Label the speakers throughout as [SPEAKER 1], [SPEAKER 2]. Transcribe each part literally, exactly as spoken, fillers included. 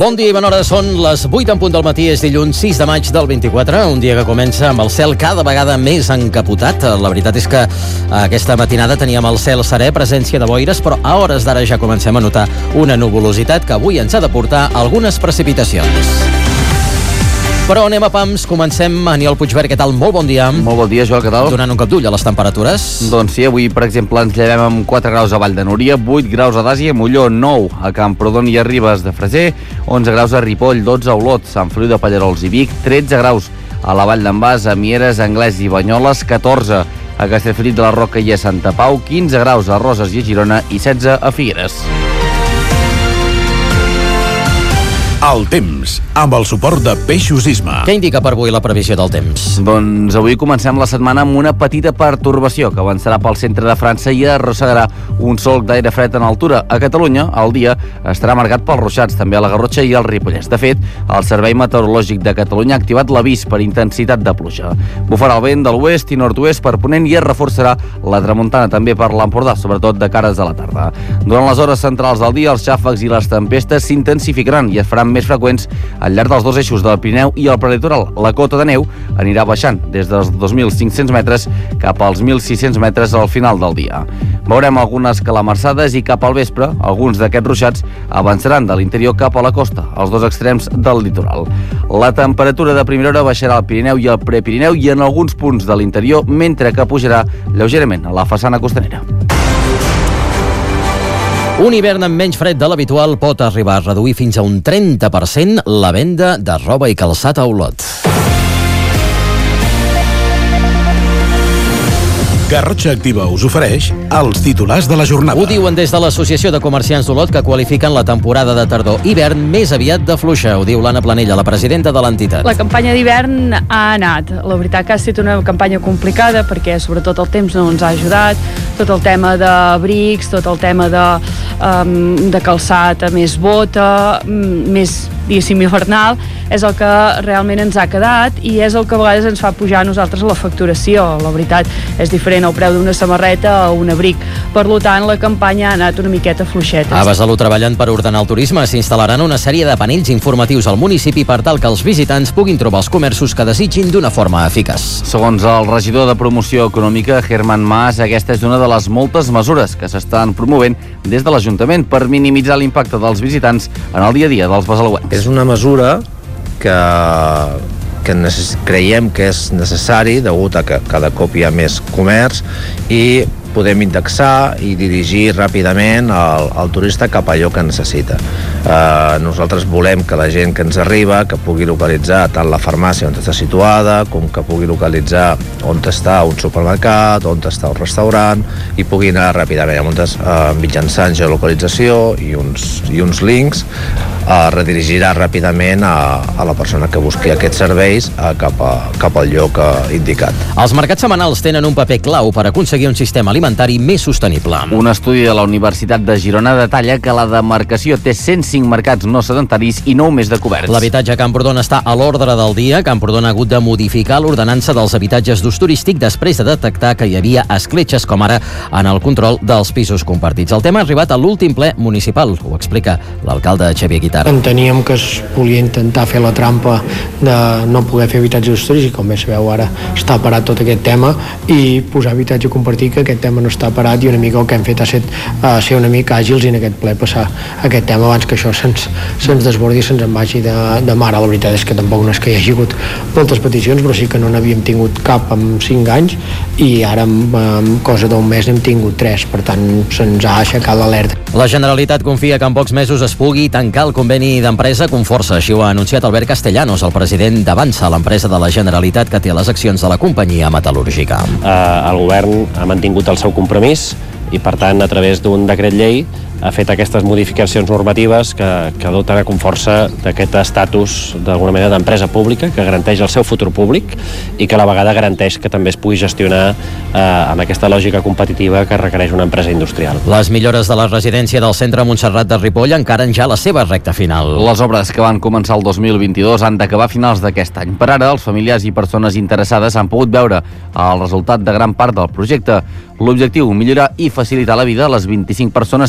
[SPEAKER 1] Bon dia i bona hora, són les vuit en punt del matí, és dilluns sis de maig del vint-i-quatre, un dia que comença amb el cel cada vegada més encapotat. La veritat és que aquesta matinada teníem el cel serè, presència de boires, però a hores d'ara ja comencem a notar una nuvolositat que avui ens ha de portar algunes precipitacions. Però anem a pams, comencem. Aniol Puigvert, què tal? Molt bon dia.
[SPEAKER 2] Molt bon dia, Joel, què tal?
[SPEAKER 1] Donant un cop d'ull a les temperatures.
[SPEAKER 2] Doncs sí, avui, per exemple, ens llevem amb quatre graus a Vall de Núria, vuit graus a Dàsia, Molló, nou a Camprodon i a Ribes de Freser, onze graus a Ripoll, dotze a Olot, Sant Feliu de Pallerols i Vic, tretze graus a la Vall d'en Bas, a Mieres, Anglès i Banyoles, catorze a Castellfollit de la Roca i a Santa Pau, quinze graus a Roses i a Girona i setze a Figueres.
[SPEAKER 3] El temps, amb el suport de Peixos Isma.
[SPEAKER 1] Què indica per avui la previsió del temps?
[SPEAKER 2] Doncs avui comencem la setmana amb una petita pertorbació que avançarà pel centre de França i arrossegarà un solc d'aire fred en altura. A Catalunya, el dia estarà marcat pels ruixats, també a la Garrotxa i al Ripollès. De fet, el Servei Meteorològic de Catalunya ha activat l'avís per intensitat de pluja. Bufarà el vent de l'oest i nord-oest per ponent i es reforçarà la tramuntana també per l'Empordà, sobretot de cares a la tarda. Durant les hores centrals del dia, els xàfecs i les tempestes s'intensificaran i es faran més freqüents al llarg dels dos eixos del Pirineu i el prelitoral. La cota de neu anirà baixant des dels dos mil cinc-cents metres cap als mil sis-cents metres al final del dia. Veurem algunes calamarsades i cap al vespre alguns d'aquests ruixats avançaran de l'interior cap a la costa, als dos extrems del litoral. La temperatura de primera hora baixarà al Pirineu i al Prepirineu i en alguns punts de l'interior, mentre que pujarà lleugerament a la façana costanera.
[SPEAKER 1] Un hivern amb menys fred de l'habitual pot arribar a reduir fins a un trenta per cent la venda de roba i calçat a Olot.
[SPEAKER 3] Garrotxa Activa us ofereix els titulars de la jornada.
[SPEAKER 1] Ho diuen des de l'Associació de Comerciants d'Olot, que qualifiquen la temporada de tardor-hivern més aviat de fluixa. Ho diu l'Anna Planella, la presidenta de l'entitat.
[SPEAKER 4] La campanya d'hivern ha anat. La veritat que ha estat una campanya complicada perquè sobretot el temps no ens ha ajudat. Tot el tema d'abrics, tot el tema de, um, de calçat més bota, més, diguéssim, hivernal, és el que realment ens ha quedat i és el que a vegades ens fa pujar a nosaltres la facturació. La veritat, és diferent el preu d'una samarreta o un abric. Per tant, la campanya ha anat una miqueta fluixeta.
[SPEAKER 1] A Besalú treballen per ordenar el turisme. S'instal·laran una sèrie de panells informatius al municipi per tal que els visitants puguin trobar els comerços que desitgin d'una forma eficaç.
[SPEAKER 2] Segons el regidor de Promoció Econòmica, Germán Mas, aquesta és una de les moltes mesures que s'estan promovent des de l'Ajuntament per minimitzar l'impacte dels visitants en el dia a dia dels besaluencs.
[SPEAKER 5] És una mesura que que necess- creiem que és necessari degut a que cada cop hi ha més comerç i podem indexar i dirigir ràpidament el, el turista cap a allò que necessita. Eh, nosaltres volem que la gent que ens arriba que pugui localitzar tant la farmàcia on està situada com que pugui localitzar on està un supermercat, on està un restaurant i pugui anar ràpidament moltes, eh, mitjançant geolocalització i uns, i uns links eh, redirigirà ràpidament a, a la persona que busqui aquests serveis eh, cap, a, cap al lloc eh, indicat.
[SPEAKER 1] Els mercats setmanals tenen un paper clau per aconseguir un sistema alimentari alimentari més sostenible.
[SPEAKER 2] Un estudi de la Universitat de Girona detalla que la demarcació té cent cinc mercats no sedentaris i nou més de coberts.
[SPEAKER 1] L'habitatge a Camprodon està a l'ordre del dia. Camprodon ha hagut de modificar l'ordenança dels habitatges d'ús turístic després de detectar que hi havia escletxes, com ara en el control dels pisos compartits. El tema ha arribat a l'últim ple municipal, ho explica l'alcalde Xavier Guitar.
[SPEAKER 6] Enteníem que es volia intentar fer la trampa de no poder fer habitatge d'ús turístic, com bé sabeu ara està parat tot aquest tema, i posar habitatge compartit, que aquest tema no està parat, i una mica el que hem fet ha set uh, ser una mica àgils i en aquest ple passar aquest tema abans que això se'ns se desbordi i se'ns en vagi de, de mare. La veritat és que tampoc no és que hi hagi hagut moltes peticions, però sí que no n'havíem tingut cap en cinc anys i ara en, en cosa d'un mes n'hem tingut tres, per tant se'ns ha aixecat l'alerta.
[SPEAKER 1] La Generalitat confia que en pocs mesos es pugui tancar el conveni d'empresa Conforça. Així ho ha anunciat Albert Castellanos, el president d'Avança, l'empresa de la Generalitat que té les accions de la companyia metal·lúrgica.
[SPEAKER 7] Eh, el govern ha mantingut el seu compromís i, per tant, a través d'un decret llei ha fet aquestes modificacions normatives que, que doten a Conforça d'aquest estatus, d'alguna manera, d'empresa pública que garanteix el seu futur públic i que a la vegada garanteix que també es pugui gestionar eh, amb aquesta lògica competitiva que requereix una empresa industrial.
[SPEAKER 1] Les millores de la residència del centre Montserrat de Ripoll encaren ja la seva recta final.
[SPEAKER 2] Les obres que van començar el dos mil vint-i-dos han d'acabar a finals d'aquest any. Per ara, els familiars i persones interessades han pogut veure el resultat de gran part del projecte. L'objectiu, millorar i facilitar la vida a les vint-i-cinc persones que hi viuen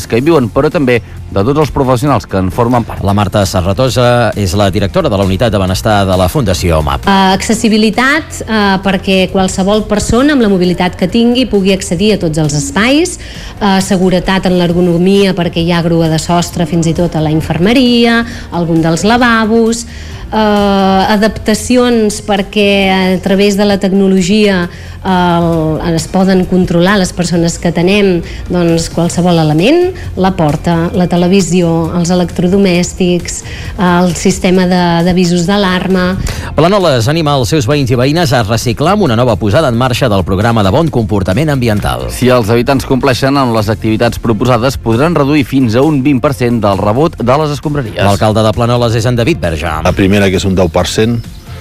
[SPEAKER 2] són, però també de tots els professionals que en formen part.
[SPEAKER 1] La Marta Serratosa és la directora de la Unitat de Benestar de la Fundació M A P.
[SPEAKER 8] Uh, accessibilitat uh, perquè qualsevol persona amb la mobilitat que tingui pugui accedir a tots els espais, uh, seguretat en l'ergonomia perquè hi ha grua de sostre fins i tot a la infermeria, algun dels lavabos, Uh, adaptacions perquè a través de la tecnologia uh, es poden controlar les persones que tenem doncs, qualsevol element, la porta, la televisió, els electrodomèstics, uh, el sistema d'avisos d'alarma.
[SPEAKER 1] Planoles anima els seus veïns i veïnes a reciclar amb una nova posada en marxa del programa de bon comportament ambiental.
[SPEAKER 2] Si els habitants compleixen amb les activitats proposades, podran reduir fins a un vint per cent del rebut de les escombraries.
[SPEAKER 1] L'alcalde de Planoles és en David Berja.
[SPEAKER 9] La primera, que és un deu per cent,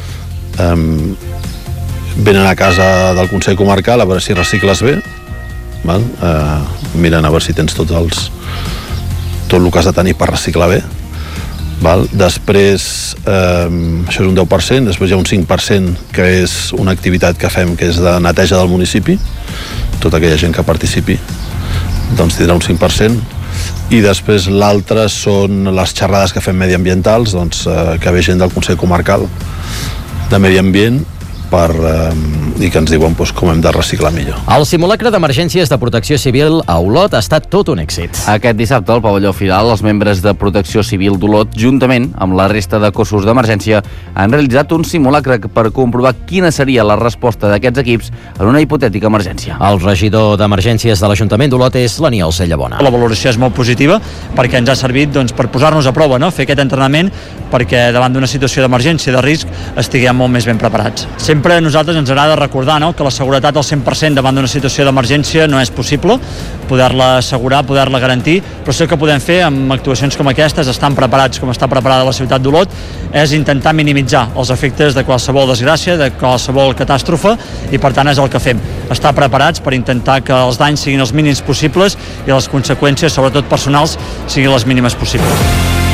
[SPEAKER 9] um, venen a casa del Consell Comarcal a veure si recicles bé, val? Uh, miren a veure si tens tots els, tot el que has de tenir per reciclar bé. Val? Després, um, això és un deu per cent, després hi ha un cinc per cent que és una activitat que fem que és de neteja del municipi, tota aquella gent que participi doncs tindrà un cinc per cent. I després l'altre són les xerrades que fem mediambientals, doncs, eh, que ve gent del Consell Comarcal de Medi Ambient per, eh, i que ens diuen doncs, com hem de reciclar millor.
[SPEAKER 1] El simulacre d'emergències de Protecció Civil a Olot ha estat tot un èxit.
[SPEAKER 2] Aquest dissabte, al pavelló Firal, els membres de Protecció Civil d'Olot, juntament amb la resta de cossos d'emergència, han realitzat un simulacre per comprovar quina seria la resposta d'aquests equips en una hipotètica emergència.
[SPEAKER 1] El regidor d'Emergències de l'Ajuntament d'Olot és l'Aniol Cellabona.
[SPEAKER 10] La valoració és molt positiva perquè ens ha servit doncs, per posar-nos a prova, no? Fer aquest entrenament perquè davant d'una situació d'emergència, de risc, estiguem molt més ben preparats. Sempre a nosaltres ens agrada recordar, no?, que la seguretat al cent per cent davant d'una situació d'emergència no és possible, poder-la assegurar, poder-la garantir, però això que podem fer amb actuacions com aquestes, estan preparats com està preparada la ciutat d'Olot, és intentar minimitzar els efectes de qualsevol desgràcia, de qualsevol catàstrofe, i per tant és el que fem, estar preparats per intentar que els danys siguin els mínims possibles i les conseqüències, sobretot personals, siguin les mínimes possibles.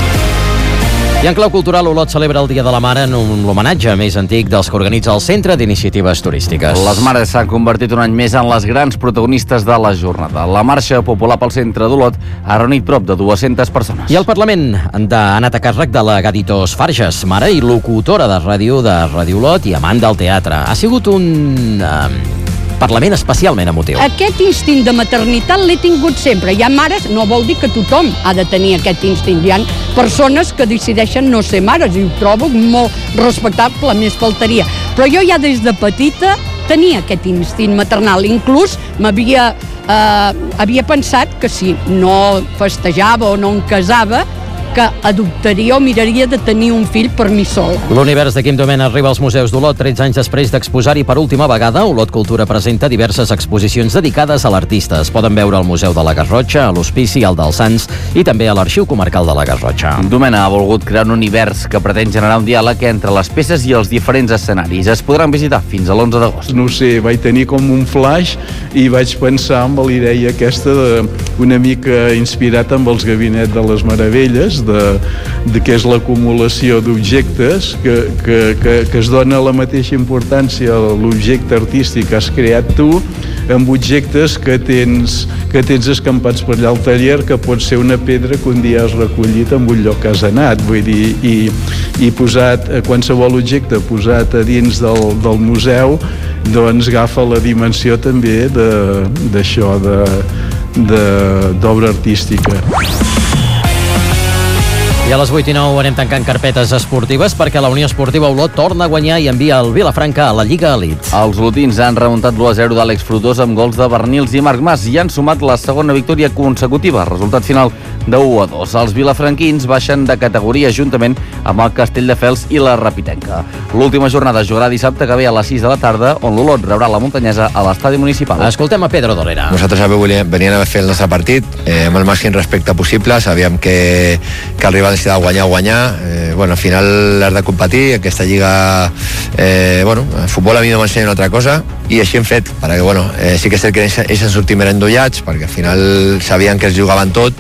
[SPEAKER 1] I en clau cultural, Olot celebra el Dia de la Mare en un homenatge més antic dels que organitza el Centre d'Iniciatives Turístiques.
[SPEAKER 2] Les mares s'han convertit un any més en les grans protagonistes de la jornada. La marxa popular pel centre d'Olot ha reunit prop de dues-centes persones.
[SPEAKER 1] I el Parlament ha anat a càrrec de la Gaditos Farges, mare i locutora de ràdio de Ràdio Olot i amant del teatre. Ha sigut un eh, Parlament especialment emotiu.
[SPEAKER 11] Aquest instint de maternitat l'he tingut sempre. Hi ha mares, no vol dir que tothom ha de tenir aquest instint. Hi ha persones que decideixen no ser mares i ho trobo molt respectable, més faltaria. Però jo ja des de petita tenia aquest instint maternal. Inclús m'havia eh, havia pensat que si no festejava o no em casava, que adoptaria o miraria de tenir un fill per mi sola.
[SPEAKER 1] L'univers de Quim Domènech arriba als museus d'Olot tretze anys després d'exposar-hi per última vegada. Olot Cultura presenta diverses exposicions dedicades a l'artista. Es poden veure al Museu de la Garrotxa, a l'Hospici, al dels Sants i també a l'Arxiu Comarcal de la Garrotxa.
[SPEAKER 2] Domènech ha volgut crear un univers que pretén generar un diàleg entre les peces i els diferents escenaris. Es podran visitar fins a l'onze d'agost.
[SPEAKER 12] No sé, vaig tenir com un flash i vaig pensar en la idea aquesta de, una mica inspirat amb els Gabinets de les Meravelles, de, de què és l'acumulació d'objectes, que, que, que, que es dona la mateixa importància a l'objecte artístic que has creat tu amb objectes que tens, que tens escampats per allà al taller, que pot ser una pedra que un dia has recollit en un lloc que has anat, vull dir, i, i posat, qualsevol objecte posat a dins del, del museu, doncs agafa la dimensió també d'això, de, de, d'obra artística.
[SPEAKER 1] I a les vuit i nou anem tancant carpetes esportives perquè la Unió Esportiva Olot torna a guanyar i envia el Vilafranca a la Lliga Elite.
[SPEAKER 2] Els olotins han remuntat l'u a zero d'Àlex Frutós amb gols de Bernils i Marc Mas i han sumat la segona victòria consecutiva, resultat final de u a dos. Els vilafranquins baixen de categoria juntament amb el Castelldefels i la Rapitenca. L'última jornada es jugarà dissabte que ve a les sis de la tarda, on l'Olot rebrà la Muntanyesa a l'estadi municipal.
[SPEAKER 1] Escoltem a Pedro Dolera.
[SPEAKER 13] Nosaltres veníem a fer el nostre partit eh, amb el màxim respecte possible. Sabíem que, que el rival necessitava guanyar o guanyar. Eh, bueno, al final has de competir. Aquesta lliga, eh, bueno, el futbol a mi no m'ensenya una altra cosa i així hem fet, perquè bueno, eh, sí que és cert que ells han sortit més endollats perquè al final sabien que es jugaven tot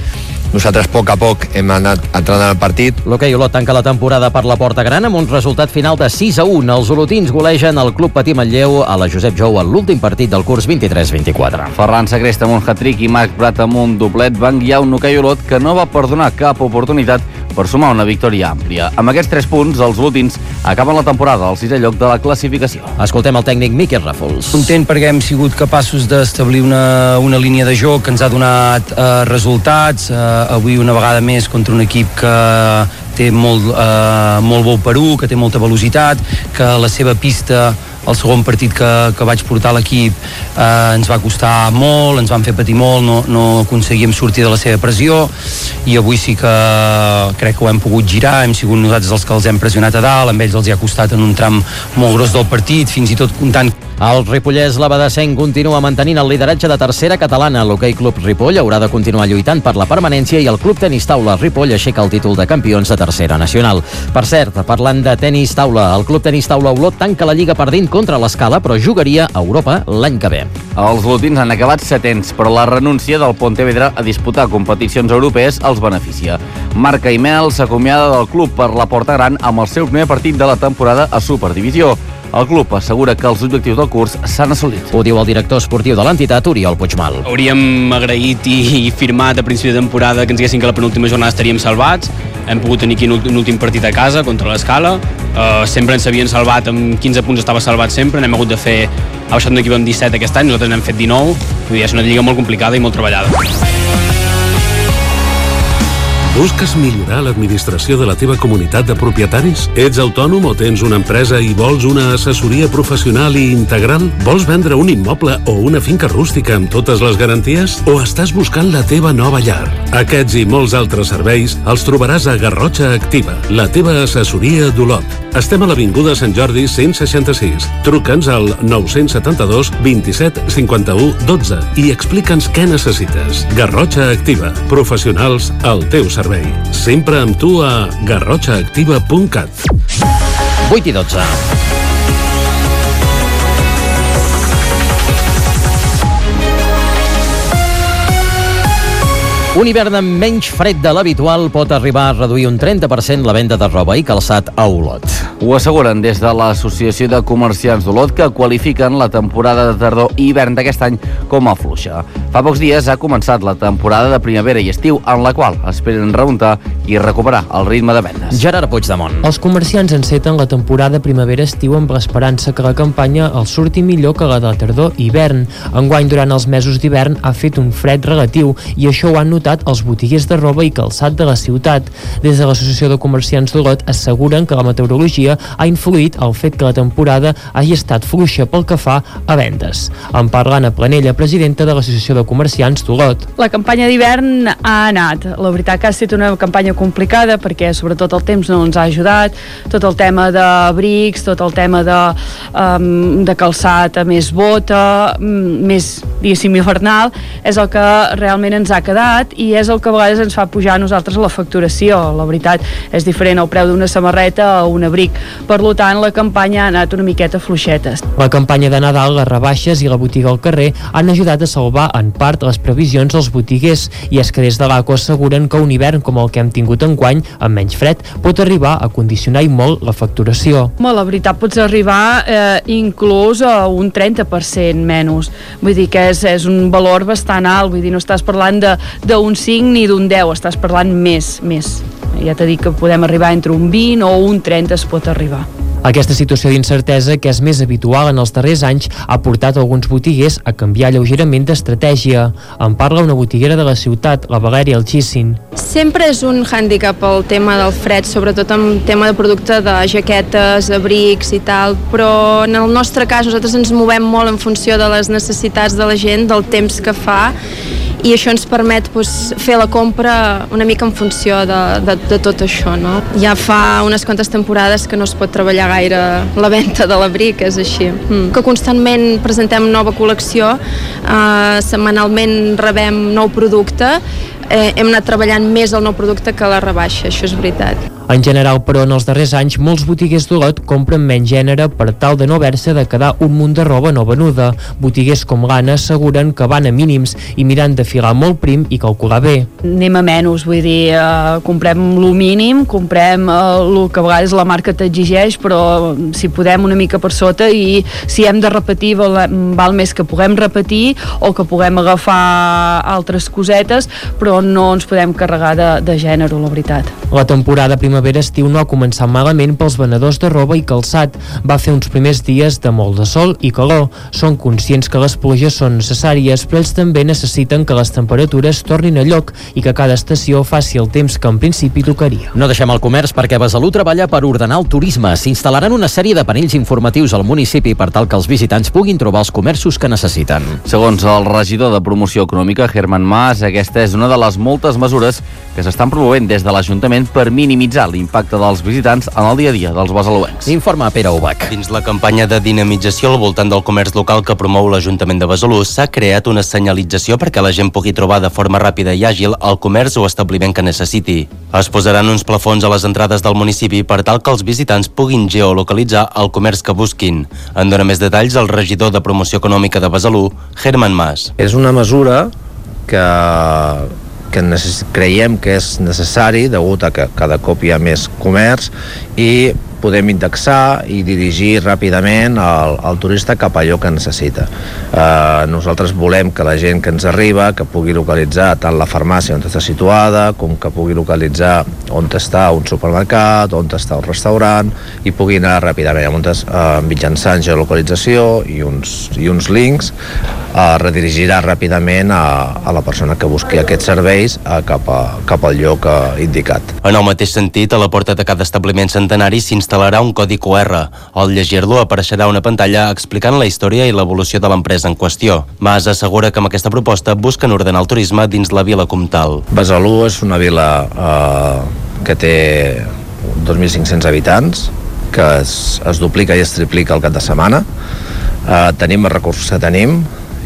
[SPEAKER 13] nosaltres a poc a poc hem anat entrant en el partit.
[SPEAKER 1] L'Hoquei Olot tanca la temporada per la porta gran amb un resultat final de sis a un. Els olotins golegen el Club Patí Manlleu a la Josep Jou en l'últim partit del curs vint-i-tres vint-i-quatre.
[SPEAKER 2] Ferran Sagresta amb un hat-trick i Marc Prat amb un doblet van guiar un Hoquei Olot que no va perdonar cap oportunitat per sumar una victòria àmplia. Amb aquests tres punts, els olotins acaben la temporada al sisè lloc de la classificació.
[SPEAKER 1] Escoltem el tècnic Miquel Ràfols.
[SPEAKER 14] Content perquè hem sigut capaços d'establir una, una línia de joc que ens ha donat eh, resultats. Eh, avui una vegada més contra un equip que té molt, eh, molt bo Perú, que té molta velocitat, que la seva pista, el segon partit que, que vaig portar a l'equip eh, ens va costar molt, ens van fer patir molt, no, no aconseguíem sortir de la seva pressió, i avui sí que crec que ho hem pogut girar, hem sigut nosaltres els que els hem pressionat a dalt, amb ells els hi ha costat en un tram molt gros del partit, fins i tot comptant.
[SPEAKER 1] El Ripollès l'Abadessenc continua mantenint el lideratge de tercera catalana. L'Hoquei Club Ripoll haurà de continuar lluitant per la permanència i el Club Tenis Taula Ripoll aixeca el títol de campions de tercera nacional. Per cert, parlant de tenis taula, el Club Tenis Taula Olot tanca la Lliga perdent contra l'Escala, però jugaria a Europa l'any que ve.
[SPEAKER 2] Els olotins han acabat setens, però la renúncia del Pontevedra a disputar competicions europees els beneficia. Marc Aimel s'acomiada del club per la porta gran amb el seu primer partit de la temporada a Superdivisió. El club assegura que els objectius del curs s'han assolit.
[SPEAKER 1] Ho diu el director esportiu de l'entitat, Oriol Puigmal.
[SPEAKER 15] Hauríem agraït i firmat a principi de temporada que ens diguessin que la penúltima jornada estaríem salvats. Hem pogut tenir aquí un últim partit a casa contra l'Escala. Uh, sempre ens havien salvat, amb quinze punts estava salvat sempre. N'hem hagut de fer, ha baixat un equip amb disset aquest any, nosaltres n'hem fet dinou. Vull dir, és una lliga molt complicada i molt treballada.
[SPEAKER 16] Busques millorar l'administració de la teva comunitat de propietaris? Ets autònom o tens una empresa i vols una assessoria professional i integral? Vols vendre un immoble o una finca rústica amb totes les garanties? O estàs buscant la teva nova llar? Aquests i molts altres serveis els trobaràs a Garrotxa Activa, la teva assessoria d'Olot. Estem a l'Avinguda Sant Jordi cent seixanta-sis. Truca'ns al nou-cents setanta-dos vint-i-set cinquanta-u dotze i explica'ns què necessites. Garrotxa Activa, professionals al teu servei. Sempre amb tu a garrotxa activa punt cat.
[SPEAKER 1] vuit i dotze. Un hivern amb menys fred de l'habitual pot arribar a reduir un trenta per cent la venda de roba i calçat a Olot.
[SPEAKER 2] Ho asseguren des de l'Associació de Comerciants d'Olot, que qualifiquen la temporada de tardor i hivern d'aquest any com a fluixa. Fa pocs dies ha començat la temporada de primavera i estiu, en la qual esperen remuntar i recuperar el ritme de vendes.
[SPEAKER 1] Gerard Puigdemont.
[SPEAKER 17] Els comerciants enceten la temporada primavera-estiu amb l'esperança que la campanya els surti millor que la de tardor i hivern. Enguany, durant els mesos d'hivern, ha fet un fred relatiu i això ho han notat els botiguers de roba i calçat de la ciutat. Des de l'Associació de Comerciants d'Olot asseguren que la meteorologia ha influït el fet que la temporada hagi estat fluixa pel que fa a vendes. En parla Anna Planella, presidenta de l'Associació de Comerciants d'Olot.
[SPEAKER 4] La campanya d'hivern ha anat. La veritat que ha estat una campanya complicada perquè sobretot el temps no ens ha ajudat. Tot el tema d'abrics, tot el tema de, um, de calçat a més bota, més, diguéssim, hivernal, és el que realment ens ha quedat i és el que a vegades ens fa pujar a nosaltres la facturació. La veritat és diferent el preu d'una samarreta o un abric. Per tant, la campanya ha anat una miqueta fluixetes.
[SPEAKER 17] La campanya de Nadal, les rebaixes i la botiga al carrer han ajudat a salvar en part les previsions dels botiguers, i és que des de l'A C O asseguren que un hivern com el que hem tingut enguany, amb menys fred, pot arribar a condicionar i molt la facturació.
[SPEAKER 4] Home, la veritat pots arribar eh, inclús a un trenta per cent menys. Vull dir que és, és un valor bastant alt, vull dir, no estàs parlant d'un cinc ni d'un deu, estàs parlant més, més. Ja t'he dit que podem arribar entre un vint o un trenta es pot arribar.
[SPEAKER 17] Aquesta situació d'incertesa, que és més habitual en els darrers anys, ha portat alguns botiguers a canviar lleugerament d'estratègia. En parla una botiguera de la ciutat, la Valèria Algissin.
[SPEAKER 18] Sempre és un hàndicap el tema del fred, sobretot en tema de producte de jaquetes, abrics i tal, però en el nostre cas nosaltres ens movem molt en funció de les necessitats de la gent, del temps que fa, i això ens permet doncs, fer la compra una mica en funció de, de, de tot això, no? Ja fa unes quantes temporades que no es pot treballar gaire la venda de l'abric, és així. Mm. Que constantment presentem nova col·lecció, eh, setmanalment rebem nou producte, eh, hem anat treballant més el nou producte que la rebaixa, això és veritat.
[SPEAKER 17] En general, però, en els darrers anys, molts botiguers d'Olot compren menys gènere per tal de no haver-se de quedar un munt de roba no venuda. Botiguers com l'Anna asseguren que van a mínims i miran de filar molt prim i calcular bé.
[SPEAKER 4] Anem a menys, vull dir, eh, comprem lo mínim, comprem el que a vegades la marca t'exigeix, però si podem una mica per sota, i si hem de repetir val, val més que puguem repetir o que puguem agafar altres cosetes, però no ens podem carregar de, de gènere, la veritat.
[SPEAKER 17] La temporada primavera-estiu no ha començat malament pels venedors de roba i calçat. Va fer uns primers dies de molt de sol i calor. Són conscients que les pluges són necessàries, però ells també necessiten que les temperatures tornin a lloc i que cada estació faci el temps que en principi tocaria.
[SPEAKER 1] No deixem el comerç perquè Besalú treballa per ordenar el turisme. S'instal·laran una sèrie de panells informatius al municipi per tal que els visitants puguin trobar els comerços que necessiten.
[SPEAKER 2] Segons el regidor de Promoció Econòmica, Herman Mas, aquesta és una de les moltes mesures que s'estan promovent des de l'Ajuntament per minimitzar l'impacte dels visitants en el dia a dia dels besaluencs.
[SPEAKER 1] Informa Pere Ubach.
[SPEAKER 19] Dins la campanya de dinamització al voltant del comerç local que promou l'Ajuntament de Besalú, s'ha creat una senyalització perquè la gent pugui trobar de forma ràpida i àgil el comerç o establiment que necessiti. Es posaran uns plafons a les entrades del municipi per tal que els visitants puguin geolocalitzar el comerç que busquin. En dona més detalls el regidor de Promoció Econòmica de Besalú, Herman Mas.
[SPEAKER 5] És una mesura que, que necess... creiem que és necessari degut a que cada cop hi ha més comerç i podem indexar i dirigir ràpidament el, el turista cap a allò que necessita. Eh, nosaltres volem que la gent que ens arriba que pugui localitzar tant la farmàcia on està situada com que pugui localitzar on està un supermercat, on està un restaurant i pugui anar ràpidament Llavors, eh, mitjançant geolocalització i uns, i uns links eh, redirigirà ràpidament a, a la persona que busqui aquests serveis eh, cap, a, cap al lloc eh, indicat.
[SPEAKER 19] En el mateix sentit, a la porta de cada establiment centenari s'instal·larà un codi cu erre. Al llegir-lo apareixerà una pantalla explicant la història i l'evolució de l'empresa en qüestió. Mas assegura que amb aquesta proposta busquen ordenar el turisme dins la vila comtal.
[SPEAKER 5] Besalú és una vila eh, que té dos mil cinc-cents habitants, que es, es duplica i es triplica el cap de setmana. Eh, tenim els recursos que tenim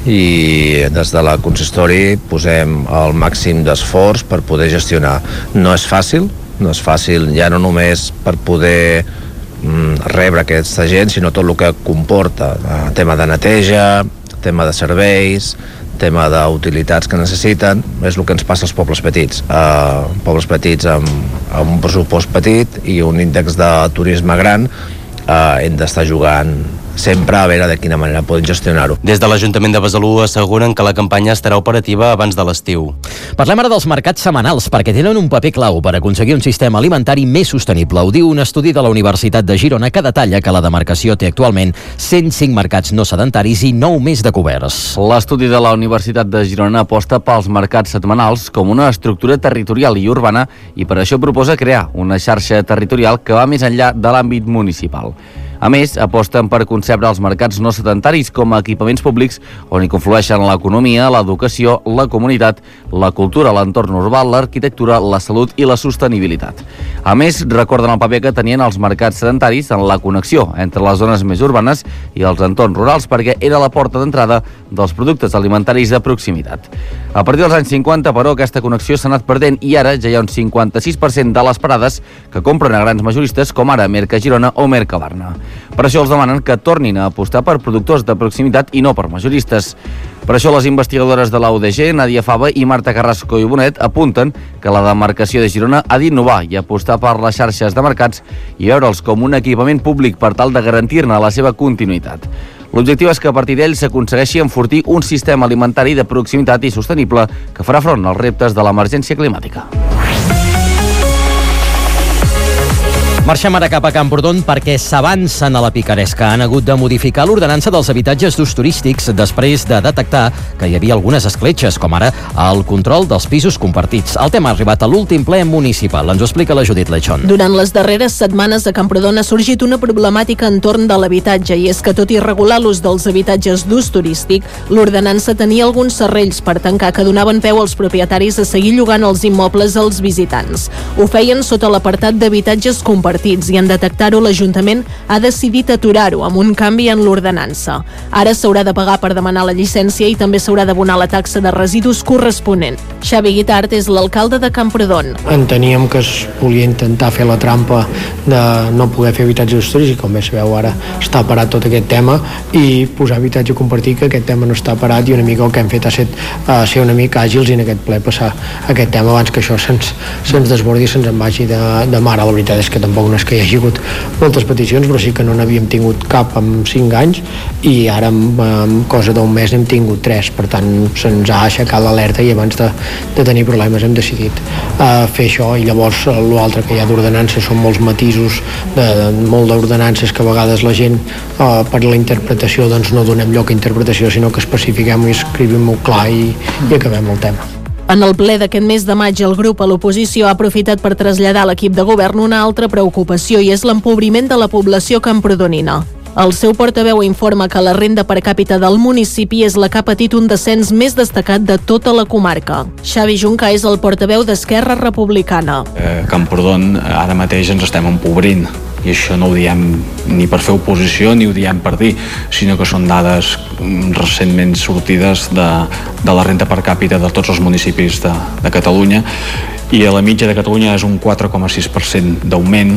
[SPEAKER 5] i des de la consistori posem el màxim d'esforç per poder gestionar. No és fàcil, no és fàcil ja no només per poder mm, rebre aquesta gent, sinó tot el que comporta, eh, tema de neteja, tema de serveis, tema d'utilitats que necessiten, és el que ens passa als pobles petits. Eh, pobles petits amb, amb un pressupost petit i un índex de turisme gran, eh, hem d'estar jugant sempre a veure de quina manera poden gestionar-ho.
[SPEAKER 19] Des de l'Ajuntament de Besalú asseguren que la campanya estarà operativa abans de l'estiu.
[SPEAKER 1] Parlem ara dels mercats setmanals perquè tenen un paper clau per aconseguir un sistema alimentari més sostenible. Ho diu un estudi de la Universitat de Girona que detalla que la demarcació té actualment cent cinc mercats no sedentaris i nou més de coberts.
[SPEAKER 2] L'estudi de la Universitat de Girona aposta pels mercats setmanals com una estructura territorial i urbana i per això proposa crear una xarxa territorial que va més enllà de l'àmbit municipal. A més, aposten per concebre els mercats no sedentaris com a equipaments públics on hi conflueixen l'economia, l'educació, la comunitat, la cultura, l'entorn urbà, l'arquitectura, la salut i la sostenibilitat. A més, recorden el paper que tenien els mercats sedentaris en la connexió entre les zones més urbanes i els entorns rurals perquè era la porta d'entrada dels productes alimentaris de proximitat. A partir dels anys cinquanta, però, aquesta connexió s'ha anat perdent i ara ja hi ha un cinquanta-sis per cent de les parades que compren a grans majoristes com ara Mercagirona o Mercabarna. Per això els demanen que tornin a apostar per productors de proximitat i no per majoristes. Per això les investigadores de la U D G, Nadia Fava i Marta Carrasco i Bonet, apunten que la demarcació de Girona ha d'innovar i apostar per les xarxes de mercats i veure'ls com un equipament públic per tal de garantir-ne la seva continuïtat. L'objectiu és que a partir d'ells s'aconsegueixi enfortir un sistema alimentari de proximitat i sostenible que farà front als reptes de l'emergència climàtica.
[SPEAKER 1] Marxem ara cap a Camprodon perquè s'avancen a la picaresca. Han hagut de modificar l'ordenança dels habitatges d'ús turístics després de detectar que hi havia algunes escletxes, com ara el control dels pisos compartits. El tema ha arribat a l'últim ple municipal. Ens ho explica la Judit Lechón.
[SPEAKER 20] Durant les darreres setmanes a Camprodon ha sorgit una problemàtica entorn de l'habitatge i és que tot i regular l'ús dels habitatges d'ús turístic, l'ordenança tenia alguns serrells per tancar que donaven peu als propietaris a seguir llogant els immobles als visitants. Ho feien sota l'apartat d'habitatges compartits partits i en detectar-ho l'Ajuntament ha decidit aturar-ho amb un canvi en l'ordenança. Ara s'haurà de pagar per demanar la llicència i també s'haurà d'abonar la taxa de residus corresponent. Xavi Guitart és l'alcalde de Camprodon.
[SPEAKER 6] Enteníem que es volia intentar fer la trampa de no poder fer habitatge d'estudis i com bé sabeu ara està parat tot aquest tema i posar habitatge compartit, que aquest tema no està parat, i una mica el que hem fet ha set uh, ser una mica àgils i en aquest ple passar aquest tema abans que això se'ns se desbordi i se'ns en vagi de, de mare. La veritat és que tampoc no és que hi hagi hagut moltes peticions, però sí que no n'havíem tingut cap en cinc anys i ara en, en cosa d'un mes n'hem tingut tres, per tant se'ns ha aixecat l'alerta i abans de, de tenir problemes hem decidit uh, fer això. I llavors l'altre que hi ha d'ordenances són molts matisos de, de molt d'ordenances que a vegades la gent uh, per la interpretació doncs no donem lloc a interpretació, sinó que especifiquem i escrivim-ho clar i, i acabem el tema.
[SPEAKER 20] En el ple d'aquest mes de maig, el grup a l'oposició ha aprofitat per traslladar a l'equip de govern una altra preocupació i és l'empobriment de la població camprodonina. El seu portaveu informa que la renda per càpita del municipi és la que ha patit un descens més destacat de tota la comarca. Xavi Junca és el portaveu d'Esquerra Republicana.
[SPEAKER 21] Eh, Camprodon ara mateix ens estem empobrint i això no ho diem ni per fer oposició ni ho diem per dir, sinó que són dades recentment sortides de, de la renda per càpita de tots els municipis de, de Catalunya, i a la mitja de Catalunya és un quatre coma sis per cent d'augment.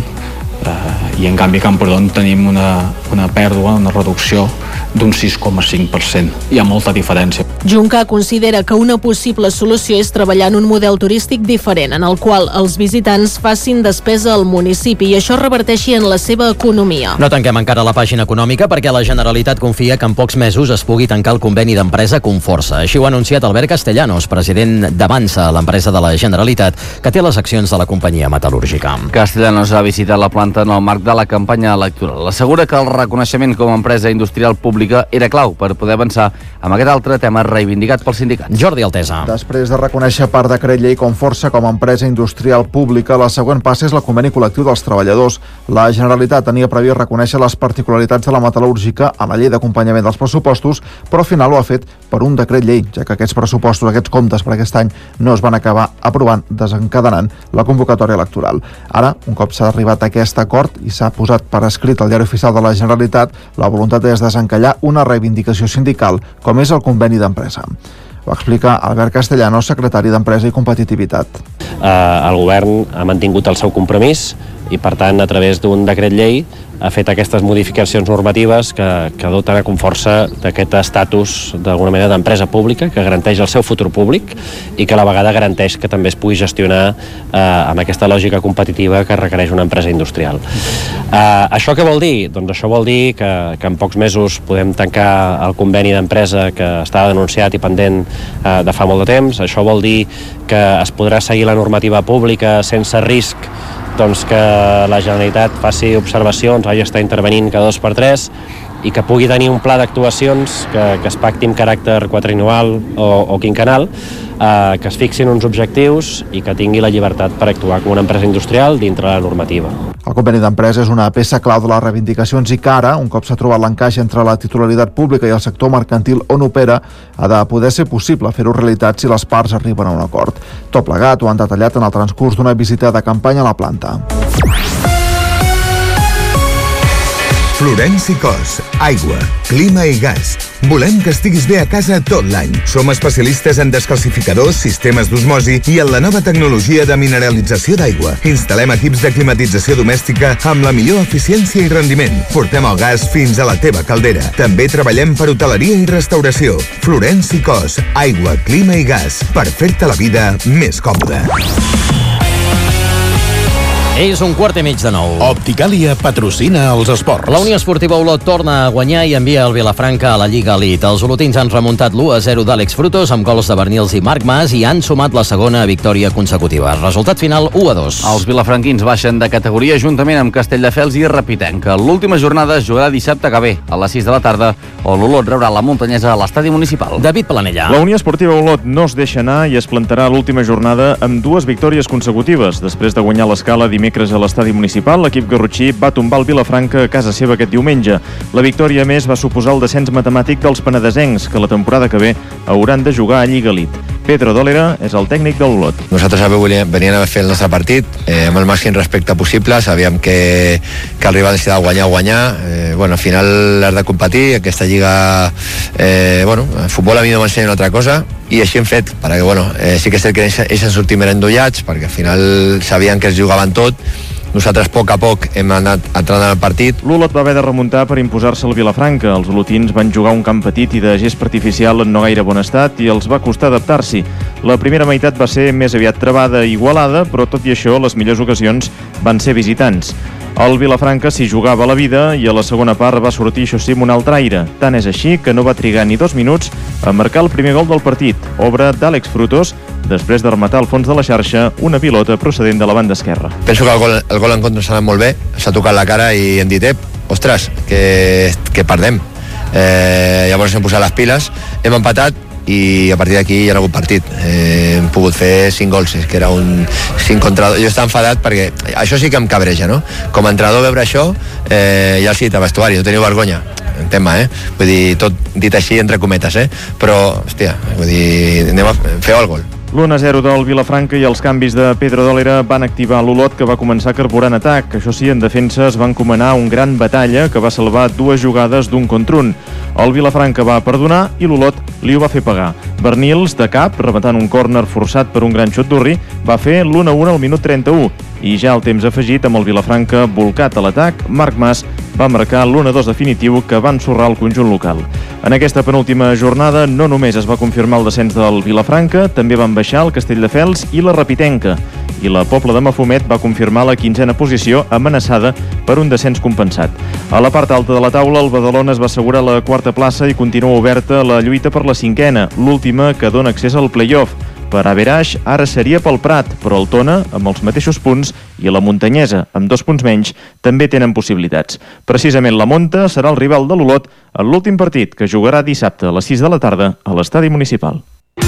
[SPEAKER 21] Uh, i en canvi a Camprodon tenim una, una pèrdua, una reducció d'un sis coma cinc per cent. Hi ha molta diferència.
[SPEAKER 20] Junca considera que una possible solució és treballar en un model turístic diferent, en el qual els visitants facin despesa al municipi i això reverteixi en la seva economia.
[SPEAKER 1] No tanquem encara la pàgina econòmica perquè la Generalitat confia que en pocs mesos es pugui tancar el conveni d'empresa Conforça. Així ho ha anunciat Albert Castellanos, president d'Avança, l'empresa de la Generalitat, que té les accions de la companyia metal·lúrgica.
[SPEAKER 2] Castellanos ha visitat la planta en el marc de la campanya electoral. Assegura que el reconeixement com a empresa industrial pública era clau per poder avançar amb aquest altre tema reivindicat pels sindicats.
[SPEAKER 1] Jordi Altesa.
[SPEAKER 22] Després de reconèixer per decret llei Conforça com a empresa industrial pública, la següent passa és el conveni col·lectiu dels treballadors. La Generalitat tenia previst reconèixer les particularitats de la metal·lúrgica a la llei d'acompanyament dels pressupostos, però al final ho ha fet per un decret llei, ja que aquests pressupostos, aquests comptes per aquest any no es van acabar aprovant, desencadenant la convocatòria electoral. Ara, un cop s'ha arribat a aquest acord i s'ha posat per escrit al Diari Oficial de la Generalitat, la voluntat és desencallar una reivindicació sindical, com és el conveni d'empresa. Ho explica Albert Castellanos, secretari d'Empresa i Competitivitat.
[SPEAKER 7] Eh, el govern ha mantingut el seu compromís i, per tant, a través d'un decret llei ha fet aquestes modificacions normatives que, que doten a Conforça d'aquest estatus, d'alguna manera, d'empresa pública, que garanteix el seu futur públic i que a la vegada garanteix que també es pugui gestionar eh, amb aquesta lògica competitiva que requereix una empresa industrial. Eh, això què vol dir? Doncs això vol dir que, que en pocs mesos podem tancar el conveni d'empresa que estava denunciat i pendent eh, de fa molt de temps. Això vol dir que es podrà seguir la normativa pública sense risc doncs que la Generalitat faci observacions, hagi d'estar intervenint cada dos per tres i que pugui tenir un pla d'actuacions que, que es pacti amb caràcter quadriennal o, o quinquennal, eh, que es fixin uns objectius i que tingui la llibertat per actuar com una empresa industrial dintre la normativa.
[SPEAKER 22] El conveni d'empresa és una peça clau de les reivindicacions i que ara, un cop s'ha trobat l'encaix entre la titularitat pública i el sector mercantil on opera, ha de poder ser possible fer-ho realitat si les parts arriben a un acord. Tot plegat ho han detallat en el transcurs d'una visita de campanya a la planta.
[SPEAKER 23] Florenci Cos, aigua, clima i gas. Volem que estiguis bé a casa tot l'any. Som especialistes en descalcificadors, sistemes d'osmosi i en la nova tecnologia de mineralització d'aigua. Instal·lem equips de climatització domèstica amb la millor eficiència i rendiment. Portem el gas fins a la teva caldera. També treballem per hoteleria i restauració. Florenci Cos, aigua, clima i gas. Per fer-te la vida més còmoda.
[SPEAKER 1] És un quart i mig de nou.
[SPEAKER 3] Opticàlia patrocina els esports.
[SPEAKER 1] La Unió Esportiva Olot torna a guanyar i envia el Vilafranca a la Lliga Elite. Els olotins han remuntat l'u a zero d'Àlex Frutos amb gols de Bernils i Marc Mas i han sumat la segona victòria consecutiva. Resultat final u a dos.
[SPEAKER 2] Els vilafranquins baixen de categoria juntament amb Castelldefels i Repitenca. L'última jornada es jugarà dissabte que ve, a les sis de la tarda, on l'Olot rebrà la Muntanyesa a l'estadi municipal.
[SPEAKER 1] David Planella.
[SPEAKER 24] La Unió Esportiva Olot no es deixa anar i es plantarà l'última jornada amb dues victòries consecutives. Després de guanyar l'escala dimecres a l'estadi municipal, l'equip garrotxí va tombar el Vilafranca a casa seva aquest diumenge. La victòria, a més, va suposar el descens matemàtic dels penedesencs, que la temporada que ve hauran de jugar a Lliga Elite. Pedro Dólera és el tècnic de l'Olot.
[SPEAKER 13] Nosaltres veníem a fer el nostre partit eh, amb el màxim respecte possible, sabíem que, que el rival necessitava guanyar o guanyar, eh, bueno, al final has de competir, aquesta lliga, eh, bueno, el futbol a mi no m'ensenya una altra cosa, i així hem fet, perquè bueno, eh, sí que és cert que ells, ells han sortit més endollats, perquè al final sabien que es jugaven tot. Nosaltres, a poc a poc, hem anat entrant en el partit.
[SPEAKER 24] L'Olot va haver de remuntar per imposar-se al Vilafranca. Els olotins van jugar un camp petit i de gespa artificial en no gaire bon estat i els va costar adaptar-s'hi. La primera meitat va ser més aviat trebada i igualada, però tot i això, les millors ocasions van ser visitants. El Vilafranca s'hi jugava la vida i a la segona part va sortir, això sí, amb un altre aire. Tant és així que no va trigar ni dos minuts a marcar el primer gol del partit, obra d'Àlex Frutos, després de rematar al fons de la xarxa una pilota procedent de la banda esquerra.
[SPEAKER 13] Penso que el gol, el gol en contra s'ha anat molt bé, s'ha tocat la cara i hem dit, ep, ostres, que, que perdem. Eh, llavors hem posat les piles, hem empatat i a partir d'aquí hi ha hagut partit. Eh, hem pogut fer cinc gols, que era un cinc contra dos. Jo estava enfadat perquè això sí que em cabreja, no? Com a entrenador veure això, eh, ja sí, a vestuari, no teniu vergonya. En tema, eh? Vull dir, tot dit així entre cometes, eh? Però, hòstia, vull dir, anem a fer el gol.
[SPEAKER 24] l'u a zero del Vilafranca i els canvis de Pedro Dólera van activar l'Olot, que va començar carburant atac. Això sí, en defensa es va encomanar un gran batalla que va salvar dues jugades d'un contra un. El Vilafranca va perdonar i l'Olot li ho va fer pagar. Bernils, de cap, rematant un córner forçat per un gran xut d'Urri, va fer l'u a un al minut trenta-u. I ja al temps afegit, amb el Vilafranca volcat a l'atac, Marc Mas va marcar l'u a dos definitiu que va ensorrar el conjunt local. En aquesta penúltima jornada no només es va confirmar el descens del Vilafranca, també van baixar el Castelldefels i la Rapitenca. I la Pobla de Mafumet va confirmar la quinzena posició amenaçada per un descens compensat. A la part alta de la taula, el Badalona es va assegurar la quarta plaça i continua oberta la lluita per la cinquena, l'última que dona accés al play-off. Per Averaix, ara seria pel Prat, però el Tona, amb els mateixos punts, i la Muntanyesa, amb dos punts menys, també tenen possibilitats. Precisament la Monta serà el rival de l'Olot en l'últim partit, que jugarà dissabte a les sis de la tarda a l'estadi municipal.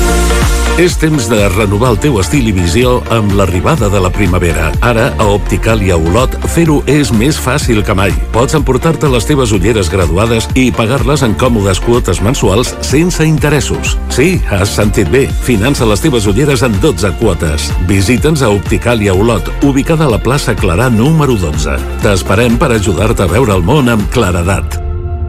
[SPEAKER 16] És temps de renovar el teu estil i visió amb l'arribada de la primavera. Ara, a Opticalia Olot, fer-ho és més fàcil que mai. Pots emportar-te les teves ulleres graduades i pagar-les en còmodes quotes mensuals sense interessos. Sí, has sentit bé. Finança les teves ulleres en dotze quotes. Visita'ns a Opticalia Olot, ubicada a la plaça Clarà número dotze. T'esperem per ajudar-te a veure el món amb claredat.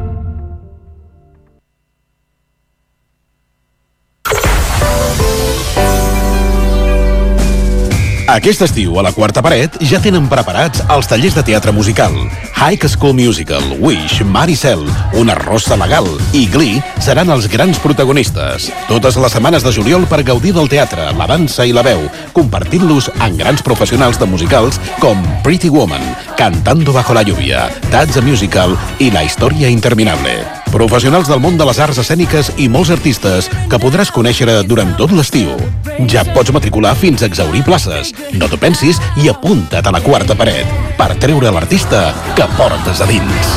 [SPEAKER 3] Aquest estiu, a la Quarta Paret, ja tenen preparats els tallers de teatre musical. High School Musical, Wish, Maricel, Una rossa legal i Glee seran els grans protagonistes. Totes les setmanes de juliol per gaudir del teatre, la dansa i la veu, compartint-los amb grans professionals de musicals com Pretty Woman, Cantando bajo la lluvia, That's a Musical i La història interminable. Professionals del món de les arts escèniques i molts artistes que podràs conèixer durant tot l'estiu. Ja pots matricular fins a exhaurir places. No t'ho pensis i apunta't a la Quarta Paret per treure l'artista que portes a dins.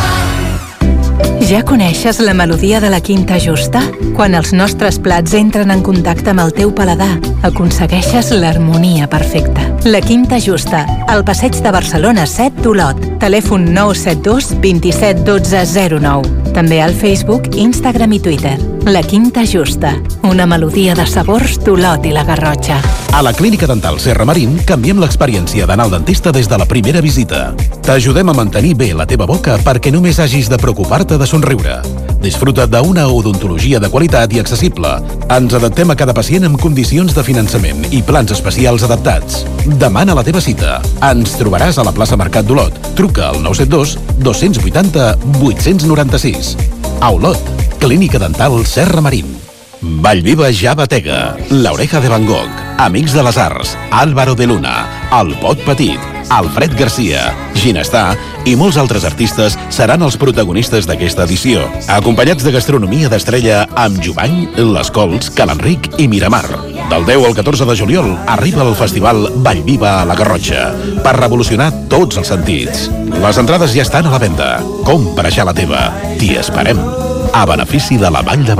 [SPEAKER 8] Ja coneixes la melodia de la Quinta Justa? Quan els nostres plats entren en contacte amb el teu paladar, aconsegueixes l'harmonia perfecta. La Quinta Justa, al passeig de Barcelona set d'Olot. Telèfon nou set dos dos set un dos zero nou. També al Facebook, Instagram i Twitter. La Quinta Justa, una melodia de sabors d'Olot i la Garrotxa.
[SPEAKER 3] A la Clínica Dental Serra Marín canviem l'experiència d'anar al dentista des de la primera visita. T'ajudem a mantenir bé la teva boca perquè només hagis de preocupar-te de somriure. Disfruta d'una odontologia de qualitat i accessible. Ens adaptem a cada pacient amb condicions de finançament i plans especials adaptats. Demana la teva cita. Ens trobaràs a la plaça Mercat d'Olot. Truca al nou set dos dos vuitanta vuit nou sis. A Olot, Clínica Dental Serra Marín. Vallviva ja batega, L'Oreja de Van Gogh, Amics de les Arts, Álvaro de Luna, El Pot Petit, Alfred Garcia, Ginestar i molts altres artistes seran els protagonistes d'aquesta edició, acompanyats de gastronomia d'estrella amb Jubany, Les Cols, Ca l'Enric i Miramar. Del deu al catorze de juliol arriba el festival Vallviva a la Garrotxa per revolucionar tots els sentits. Les entrades ja estan a la venda. Compra ja la teva. T'hi esperem. A benefici de la Vall d'Hebron.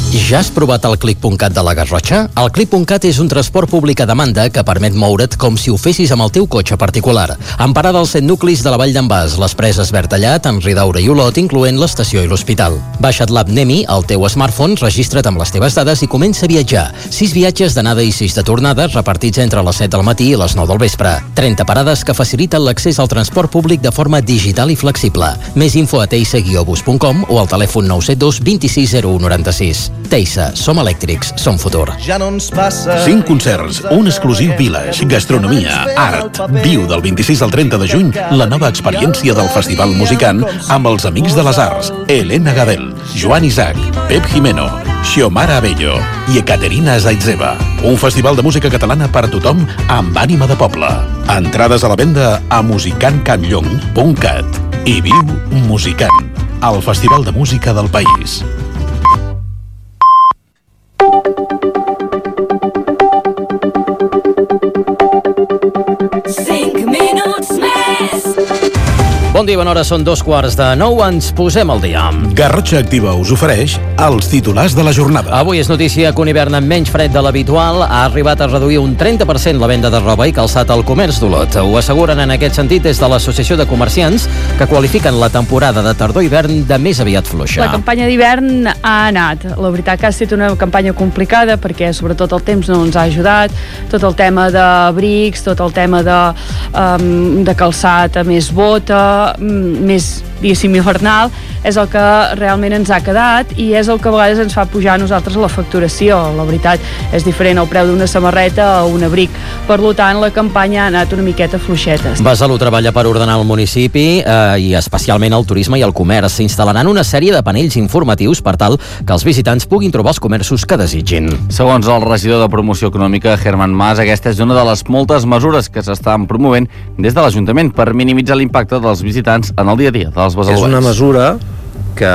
[SPEAKER 1] Ja has provat el clic punt cat de la Garrotxa? El clic punt cat és un transport públic a demanda que permet moure't com si ho fessis amb el teu cotxe particular. Amb parada als set nuclis de la Vall d'en Bas, les Preses Bertallat, en Ridaura i Olot, incloent l'estació i l'hospital. Baixa't l'app Nemi al teu smartphone, registra't amb les teves dades i comença a viatjar. Sis viatges d'anada i sis de tornada, repartits entre les set del matí i les nou del vespre. trenta parades que faciliten l'accés al transport públic de forma digital i flexible. Més info a teisa guió bus punt com o al telèfon nou set dos vint sis zero u noranta-sis. Teisa, som elèctrics, som futur.
[SPEAKER 9] Ja no ens passa...
[SPEAKER 3] Cinc concerts, un exclusiu village, gastronomia, art. Viu del vint-i-sis al trenta de juny la nova experiència del Festival Musicant amb els Amics de les Arts, Elena Gadel, Joan Isaac, Pep Jimeno, Xiomara Abello i Ekaterina Zaitzeva. Un festival de música catalana per a tothom amb ànima de poble. Entrades a la venda a musicant can llong punt cat. I viu Musicant, el festival de música del país.
[SPEAKER 1] Bon dia, bona hora, són dos quarts de nou, ens posem al dia.
[SPEAKER 3] Garrotxa Activa us ofereix els titulars de la jornada.
[SPEAKER 1] Avui és notícia que un hivern amb menys fred de l'habitual ha arribat a reduir un trenta per cent la venda de roba i calçat al comerç d'Olot. Ho asseguren en aquest sentit des de l'Associació de Comerciants, que qualifiquen la temporada de tardor-hivern de més aviat fluixa.
[SPEAKER 4] La campanya d'hivern ha anat. La veritat que ha estat una campanya complicada perquè sobretot el temps no ens ha ajudat, tot el tema d'abrics, tot el tema de, um, de calçat més bota, més, diguéssim, hivernal, és el que realment ens ha quedat i és el que a vegades ens fa pujar a nosaltres la facturació. La veritat, és diferent el preu d'una samarreta o un abric. Per tant, la campanya ha anat una miqueta fluixeta.
[SPEAKER 1] Besalú treballa per ordenar el municipi eh, i especialment el turisme i el comerç. S'instal·laran una sèrie de panells informatius per tal que els visitants puguin trobar els comerços que desitgin.
[SPEAKER 2] Segons el regidor de Promoció Econòmica, Herman Mas, aquesta és una de les moltes mesures que s'estan promovent des de l'Ajuntament per minimitzar l'impacte dels visitants en el dia a dia dels besaluencs.
[SPEAKER 5] És una mesura que,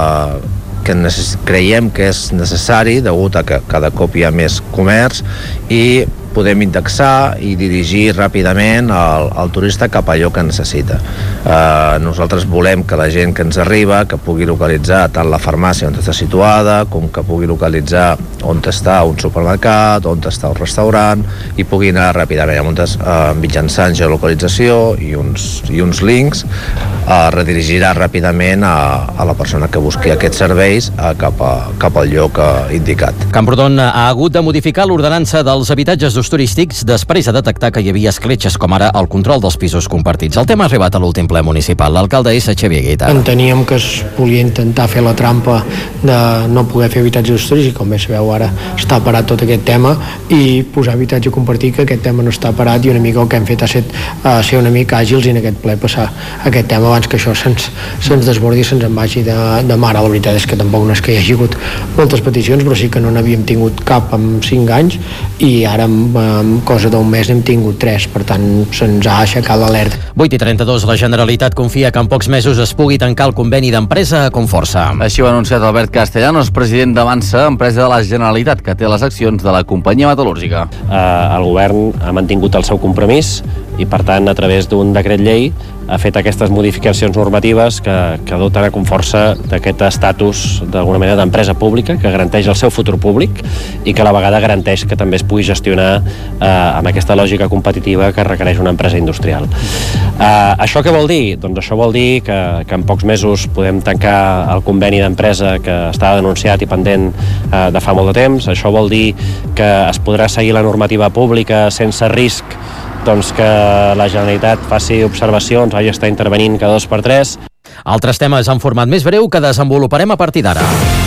[SPEAKER 5] que necess... creiem que és necessari degut a que cada cop hi ha més comerç i podem indexar i dirigir ràpidament el, el turista cap a allò que necessita. Eh, nosaltres volem que la gent que ens arriba que pugui localitzar tant la farmàcia on està situada com que pugui localitzar on està un supermercat, on està un restaurant i pugui anar ràpidament. Llavors, eh, mitjançant geolocalització i uns, i uns links eh, redirigirà ràpidament a, a la persona que busqui aquests serveis eh, cap, a, cap al lloc eh, indicat.
[SPEAKER 1] Camprodon ha hagut de modificar l'ordenança dels habitatges turístics després de detectar que hi havia escletxes com ara el control dels pisos compartits. El tema ha arribat a l'últim ple municipal. L'alcalde és Xavier Guita.
[SPEAKER 6] Enteníem que es volia intentar fer la trampa de no poder fer habitatge turístic, com bé sabeu ara està parat tot aquest tema, i posar habitatge compartit, que aquest tema no està parat, i una mica el que hem fet ha set uh, ser una mica àgils i en aquest ple passar aquest tema abans que això se'ns se desbordi i se'ns en vagi de, de mare. La veritat és que tampoc no és que hi hagi hagut moltes peticions, però sí que no n'havíem tingut cap en cinc anys i ara amb en cosa d'un mes n'hem tingut tres, per tant se'ns ha aixecat l'alerta.
[SPEAKER 1] vuit i trenta-dos, la Generalitat confia que en pocs mesos es pugui tancar el conveni d'empresa a Conforça.
[SPEAKER 2] Així ho ha anunciat Albert Castellanos, president d'Avança, empresa de la Generalitat, que té les accions de la companyia metal·lúrgica.
[SPEAKER 7] Eh, el govern ha mantingut el seu compromís i, per tant, a través d'un decret llei ha fet aquestes modificacions normatives que, que doten a Conforça d'aquest estatus, d'alguna manera, d'empresa pública, que garanteix el seu futur públic i que a la vegada garanteix que també es pugui gestionar eh, amb aquesta lògica competitiva que requereix una empresa industrial. Eh, això què vol dir? Doncs això vol dir que, que en pocs mesos podem tancar el conveni d'empresa que estava denunciat i pendent eh, de fa molt de temps. Això vol dir que es podrà seguir la normativa pública sense risc doncs que la Generalitat faci observacions, hagi d'estar intervenint cada dos per tres.
[SPEAKER 1] Altres temes en format més breu que desenvoluparem a partir d'ara.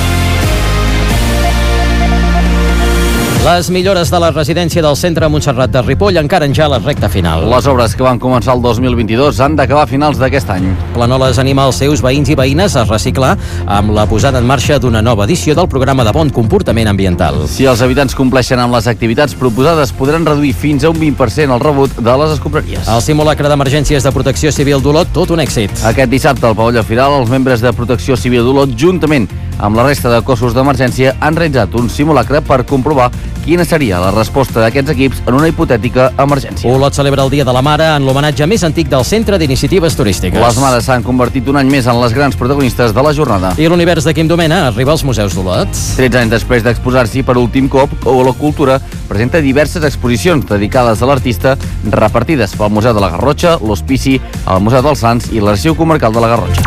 [SPEAKER 1] Les millores de la residència del centre Montserrat de Ripoll encara en ja la recta final.
[SPEAKER 2] Les obres que van començar el dos mil vint-i-dos han d'acabar a finals d'aquest any.
[SPEAKER 1] Planoles anima els seus veïns i veïnes a reciclar amb la posada en marxa d'una nova edició del programa de bon comportament ambiental.
[SPEAKER 2] Si els habitants compleixen amb les activitats proposades, podran reduir fins a un vint per cent el rebut de les escombraries.
[SPEAKER 1] El simulacre d'emergències de Protecció Civil d'Olot, tot un èxit.
[SPEAKER 2] Aquest dissabte al pavelló Firal, els membres de Protecció Civil d'Olot, juntament amb la resta de cossos d'emergència, han realitzat un simulacre per comprovar quina seria la resposta d'aquests equips en una hipotètica emergència.
[SPEAKER 1] Olot celebra el Dia de la Mare en l'homenatge més antic del Centre d'Iniciatives Turístiques.
[SPEAKER 2] Les mares s'han convertit un any més en les grans protagonistes de la jornada.
[SPEAKER 1] I l'univers de Quim Domena arriba als museus d'Olot.
[SPEAKER 2] tretze anys després d'exposar-s'hi per últim cop, Olot Cultura presenta diverses exposicions dedicades a l'artista repartides pel Museu de la Garrotxa, l'Hospici, el Museu dels Sants i l'Arxiu Comarcal de la Garrotxa.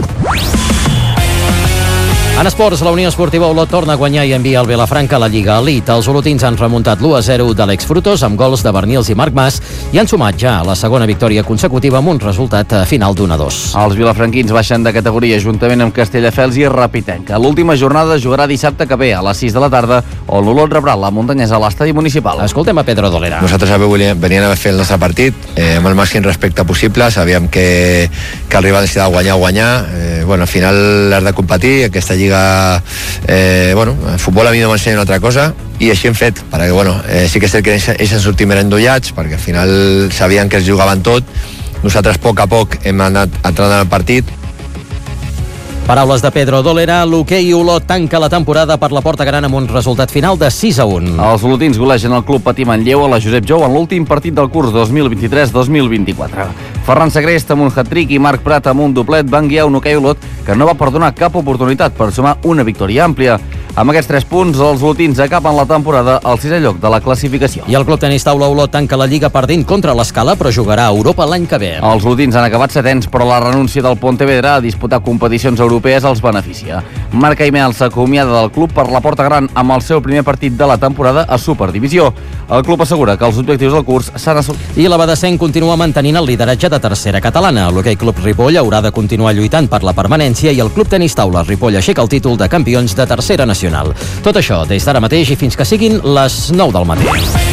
[SPEAKER 1] En esports, la Unió Esportiva Olot torna a guanyar i envia el Vilafranca a la Lliga Elite. Els olotins han remuntat l'u a zero d'Àlex Frutos amb gols de Bernils i Marc Mas i han sumat ja la segona victòria consecutiva amb un resultat final d'un a dos.
[SPEAKER 2] Els vilafranquins baixen de categoria juntament amb Castelldefels i Rapitenca. L'última jornada jugarà dissabte que ve a les sis de la tarda on l'Olot rebrà la muntanyesa a l'estadi municipal.
[SPEAKER 1] Escoltem a Pedro Dolera.
[SPEAKER 13] Nosaltres veníem a fer el nostre partit eh, amb el màxim respecte possible. Sabíem que, que el rival necessitava guanyar o guanyar. Eh, bueno, al final has de competir. Aquesta lliga Eh, bueno, el futbol a mi no m'ensenya una altra cosa i així hem fet, perquè bueno, eh, sí que és cert que ells, ells han sortit més endollats perquè al final sabien que es jugaven tot. Nosaltres a poc a poc hem anat entrant en el partit.
[SPEAKER 1] Paraules de Pedro Dolera. L'hoquei Olot tanca la temporada per la porta gran amb un resultat final de sis a un.
[SPEAKER 2] Els olotins golegen el Club Patí Manlleu a la Josep Jou en l'últim partit del curs dos mil vint-i-tres dos mil vint-i-quatre. Ferran Segrest amb un hat-trick i Marc Prat amb un doblet van guiar un hoquei Olot que no va perdonar cap oportunitat per sumar una victòria àmplia. Amb aquests tres punts, els olotins acaben la temporada al sisè lloc de la classificació.
[SPEAKER 1] I el Club Tenis Taula Olot tanca la Lliga perdent contra l'Escala, però jugarà a Europa l'any que ve.
[SPEAKER 2] Els olotins han acabat setens, però la renúncia del Pontevedra a disputar competicions europees els beneficia. Marc Aimel s'acomiada del club per la porta gran amb el seu primer partit de la temporada a Superdivisió. El club assegura que els objectius del curs s'han assolit.
[SPEAKER 1] I l'Abadesenc continua mantenint el lideratge de tercera catalana. L'Hoquei Club Ripoll haurà de continuar lluitant per la permanència i el Club Tenis Taula Ripoll aixeca el títol de campions de tercera nacional. Tot això des d'ara mateix i fins que siguin les nou del matí.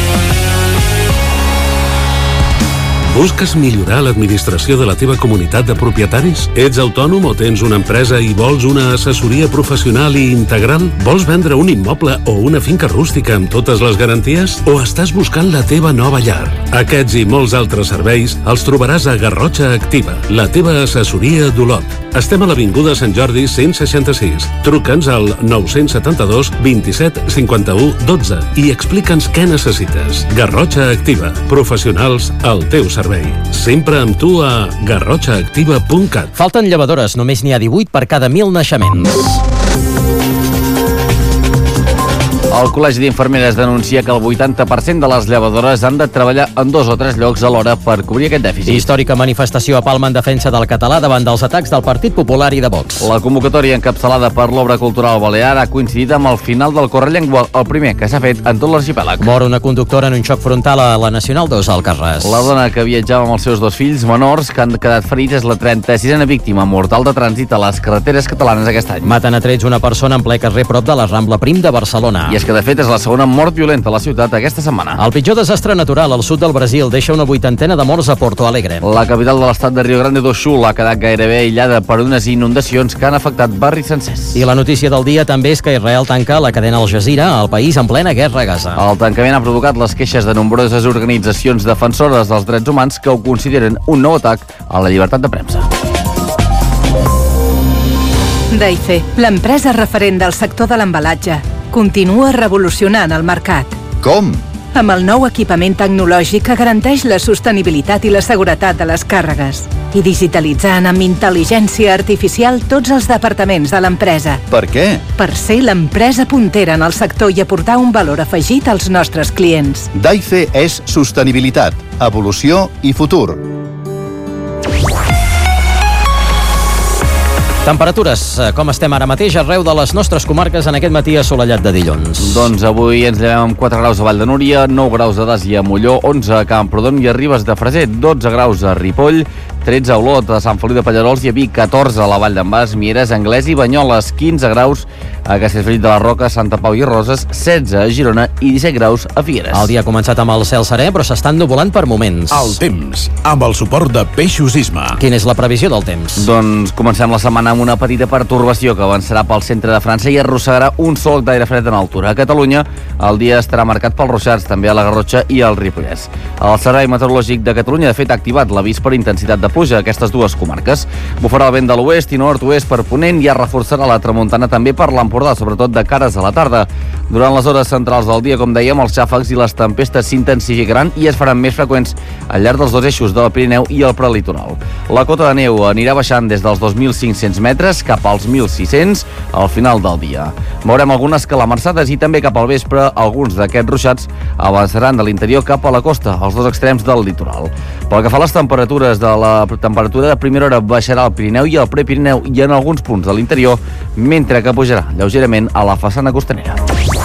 [SPEAKER 16] Busques millorar l'administració de la teva comunitat de propietaris? Ets autònom o tens una empresa i vols una assessoria professional i integral? Vols vendre un immoble o una finca rústica amb totes les garanties? O estàs buscant la teva nova llar? Aquests i molts altres serveis els trobaràs a Garrotxa Activa, la teva assessoria d'Olot. Estem a l'Avinguda Sant Jordi cent seixanta-sis. Truca'ns al nou set dos, vint-i-set, cinquanta-u, dotze i explica'ns què necessites. Garrotxa Activa, professionals al teu servei. Sempre amb tu a garrotxa activa punt cat.
[SPEAKER 1] Falten llevadores, només n'hi ha divuit per cada mil naixements.
[SPEAKER 2] El Col·legi d'Infermeres denuncia que el vuitanta per cent de les llevadores han de treballar en dos o tres llocs alhora per cobrir aquest dèficit.
[SPEAKER 1] Històrica manifestació a Palma en defensa del català davant dels atacs del Partit Popular i de Vox.
[SPEAKER 2] La convocatòria encapçalada per l'Obra Cultural Balear ha coincidit amb el final del Correllengua, el primer que s'ha fet en tot l'arxipèlag.
[SPEAKER 1] Mor una conductora en un xoc frontal a la Nacional dos al Carràs.
[SPEAKER 2] La dona que viatjava amb els seus dos fills menors que han quedat ferits és la trenta-sisena víctima mortal de trànsit a les carreteres catalanes aquest any.
[SPEAKER 1] Maten a trets una persona en ple carrer prop de la Rambla Prim de Barcelona.
[SPEAKER 2] I és que de fet és la segona mort violenta a la ciutat aquesta setmana.
[SPEAKER 1] El pitjor desastre natural al sud del Brasil deixa una vuitantena de morts a Porto Alegre.
[SPEAKER 2] La capital de l'estat de Rio Grande do Sul ha quedat gairebé aïllada per unes inundacions que han afectat barris sencers.
[SPEAKER 1] I la notícia del dia també és que Israel tanca la cadena Al Jazeera al país en plena guerra a Gaza.
[SPEAKER 2] El tancament ha provocat les queixes de nombroses organitzacions defensores dels drets humans que ho consideren un nou atac a la llibertat de premsa.
[SPEAKER 8] Daife, l'empresa referent del sector de l'embalatge, continua revolucionant el mercat.
[SPEAKER 9] Com?
[SPEAKER 8] Amb el nou equipament tecnològic que garanteix la sostenibilitat i la seguretat de les càrregues i digitalitzant amb intel·ligència artificial tots els departaments de l'empresa.
[SPEAKER 9] Per què?
[SPEAKER 8] Per ser l'empresa puntera en el sector i aportar un valor afegit als nostres clients.
[SPEAKER 9] Daife és sostenibilitat, evolució i futur.
[SPEAKER 1] Temperatures, com estem ara mateix arreu de les nostres comarques en aquest matí assolellat de dilluns?
[SPEAKER 2] Doncs avui ens llevem amb quatre graus a Vall de Núria, nou graus a Das i a Molló, onze a Camprodon i a Ribes de Freser, dotze graus a Ripoll, tretze a Olot, a Sant Feliu de Pallerols i a Vic, catorze a la Vall d'en Bas, Mieres, Anglès i Banyoles, quinze graus a Castellfollit de la Roca, Santa Pau i Roses, setze a Girona i disset graus a Figueres.
[SPEAKER 1] El dia ha començat amb el cel serè, però s'estan nuvolant per moments.
[SPEAKER 3] El temps, amb el suport de Peixos Isma.
[SPEAKER 1] Quina és la previsió del temps?
[SPEAKER 2] Doncs comencem la setmana amb una petita pertorbació que avançarà pel centre de França i arrossegarà un solc d'aire fred en altura. A Catalunya, el dia estarà marcat pels ruixats, també a la Garrotxa i al Ripollès. El Servei Meteorològic de Catalunya, de fet, ha activat l'avís per intensitat de pluja a aquestes dues comarques. Bufarà el vent de l'oest i nord-oest per ponent i es reforçarà la tramuntana també per l'Empordà, sobretot de cares a la tarda. Durant les hores centrals del dia, com dèiem, els xàfecs i les tempestes s'intensificaran i es faran més freqüents al llarg dels dos eixos del Pirineu i el prelitoral. La cota de neu anirà baixant des dels dos mil cinc-cents metres cap als mil sis-cents al final del dia. Veurem algunes calamarsades i també cap al vespre alguns d'aquests ruixats avançaran de l'interior cap a la costa, als dos extrems del litoral. Pel que fa a les temperatures, de la temperatura de primera hora baixarà al Pirineu i al Prepirineu i en alguns punts de l'interior, mentre que pujarà lleugerament a la façana costanera.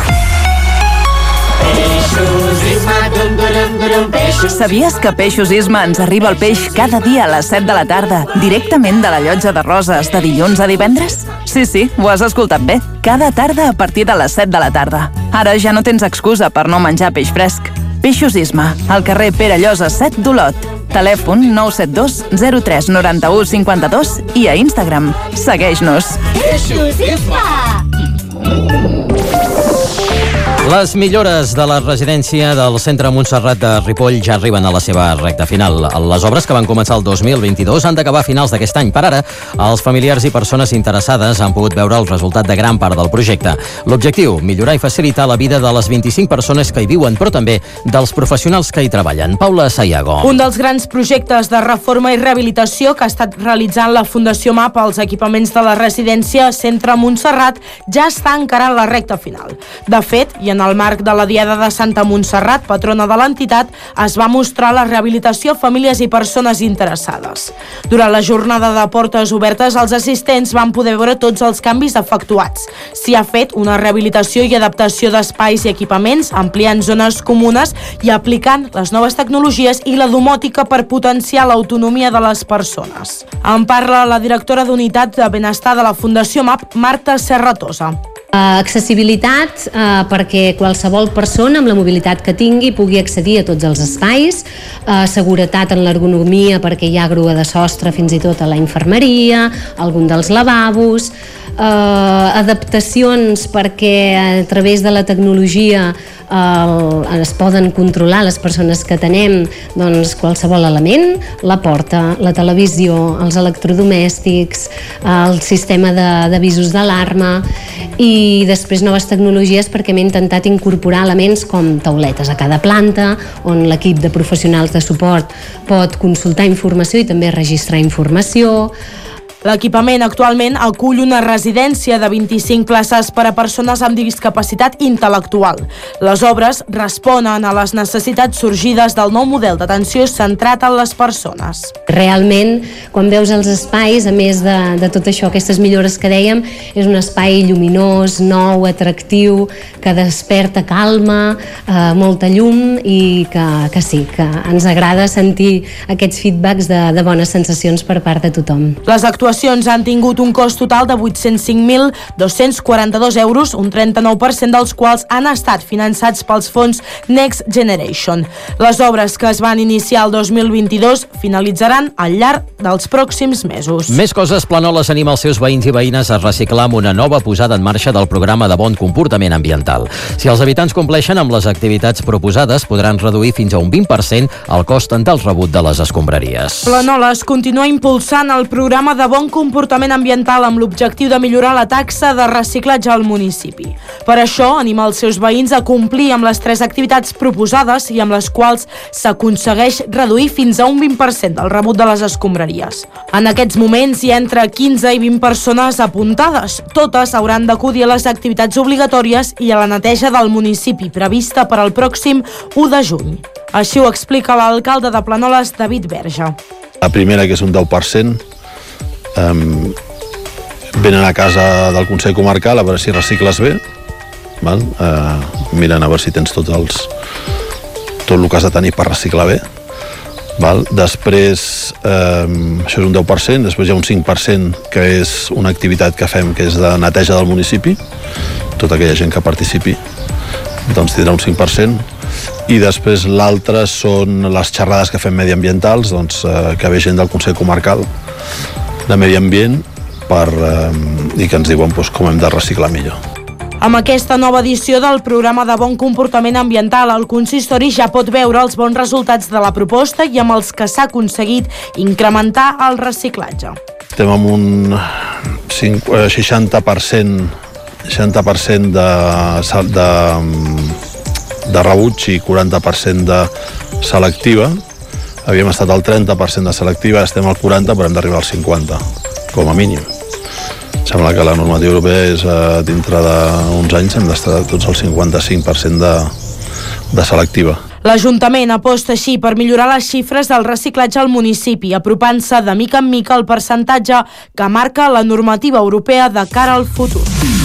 [SPEAKER 10] Sabies que Peixos Isma ens arriba el peix cada dia a les set de la tarda, directament de la Llotja de Roses, de dilluns a divendres? Sí, sí, ho has escoltat bé. Cada tarda a partir de les set de la tarda. Ara ja no tens excusa per no menjar peix fresc. Peixos Isma, al carrer Pere Llosa set d'Olot. Telèfon nou set dos zero tres nou u cinc dos i a Instagram. Segueix-nos.
[SPEAKER 11] Peixos Isma!
[SPEAKER 1] Les millores de la residència del centre Montserrat de Ripoll ja arriben a la seva recta final. Les obres, que van començar el dos mil vint-i-dos, han d'acabar a finals d'aquest any. Per ara, els familiars i persones interessades han pogut veure el resultat de gran part del projecte. L'objectiu, millorar i facilitar la vida de les vint-i-cinc persones que hi viuen, però també dels professionals que hi treballen. Paula Sayago.
[SPEAKER 12] Un dels grans projectes de reforma i rehabilitació que ha estat realitzant la Fundació MAP als equipaments de la residència Centre Montserrat ja està encarant la recta final. De fet, i en el marc de la Diada de Santa Montserrat, patrona de l'entitat, es va mostrar la rehabilitació a famílies i persones interessades. Durant la jornada de portes obertes, els assistents van poder veure tots els canvis efectuats. S'hi ha fet una rehabilitació i adaptació d'espais i equipaments, ampliant zones comunes i aplicant les noves tecnologies i la domòtica per potenciar l'autonomia de les persones. En parla la directora d'Unitat de Benestar de la Fundació MAP, Marta Serratosa.
[SPEAKER 14] Uh, accessibilitat uh, perquè qualsevol persona amb la mobilitat que tingui pugui accedir a tots els espais, uh, seguretat en l'ergonomia perquè hi ha grua de sostre fins i tot a la infermeria, algun dels lavabos, uh, adaptacions perquè a través de la tecnologia uh, es poden controlar les persones que tenem doncs, qualsevol element, la porta, la televisió, els electrodomèstics, el sistema d'avisos d'alarma i i després noves tecnologies perquè hem intentat incorporar elements com tauletes a cada planta, on l'equip de professionals de suport pot consultar informació i també registrar informació.
[SPEAKER 12] L'equipament actualment acull una residència de vint-i-cinc places per a persones amb discapacitat intel·lectual. Les obres responen a les necessitats sorgides del nou model d'atenció centrat en les persones.
[SPEAKER 14] Realment, quan veus els espais, a més de, de tot això, aquestes millores que dèiem, és un espai lluminós, nou, atractiu, que desperta calma, eh, molta llum i que, que sí, que ens agrada sentir aquests feedbacks de, de bones sensacions per part de tothom.
[SPEAKER 12] Les actuacions han tingut un cost total de vuit-cents cinc mil dos-cents quaranta-dos euros, un trenta-nou per cent dels quals han estat finançats pels fons Next Generation. Les obres que es van iniciar el dos mil vint-i-dos finalitzaran al llarg dels pròxims mesos.
[SPEAKER 1] Més coses. Planoles anima els seus veïns i veïnes a reciclar amb una nova posada en marxa del programa de bon comportament ambiental. Si els habitants compleixen amb les activitats proposades, podran reduir fins a un vint per cent el cost del rebut de les escombraries.
[SPEAKER 12] Planoles continua impulsant el programa de bon comportament ambiental amb l'objectiu de millorar la taxa de reciclatge al municipi. Per això, anima els seus veïns a complir amb les tres activitats proposades i amb les quals s'aconsegueix reduir fins a un vint per cent del rebut de les escombraries. En aquests moments hi ha entre quinze i vint persones apuntades. Totes hauran d'acudir a les activitats obligatòries i a la neteja del municipi prevista per al pròxim u de juny. Així ho explica l'alcalde de Planoles, David Verge.
[SPEAKER 25] La primera, que és un deu per cent, Um, venen a casa del Consell Comarcal a veure si recicles bé, val? Uh, miren a veure si tens tots els, tot el que has de tenir per reciclar bé, val? Després um, això és un deu per cent, després hi ha un cinc per cent que és una activitat que fem que és de neteja del municipi, tota aquella gent que participi doncs tindrà un cinc per cent, i després l'altre són les xerrades que fem mediambientals, doncs, uh, que ve gent del Consell Comarcal de Medi Ambient per, eh, i que ens diuen doncs, com hem de reciclar millor.
[SPEAKER 12] Amb aquesta nova edició del programa de bon comportament ambiental, el consistori ja pot veure els bons resultats de la proposta i amb els que s'ha aconseguit incrementar el reciclatge.
[SPEAKER 25] Estem amb un seixanta per cent seixanta per cent de, de, de rebuig i quaranta per cent de selectiva. Havíem estat al trenta per cent de selectiva, estem al quaranta, però hem d'arribar al cinquanta, com a mínim. Sembla que la normativa europea és eh, dintre d'uns anys hem d'estar tots al cinquanta-cinc per cent de, de selectiva.
[SPEAKER 12] L'Ajuntament aposta així per millorar les xifres del reciclatge al municipi, apropant-se de mica en mica al percentatge que marca la normativa europea de cara al futur.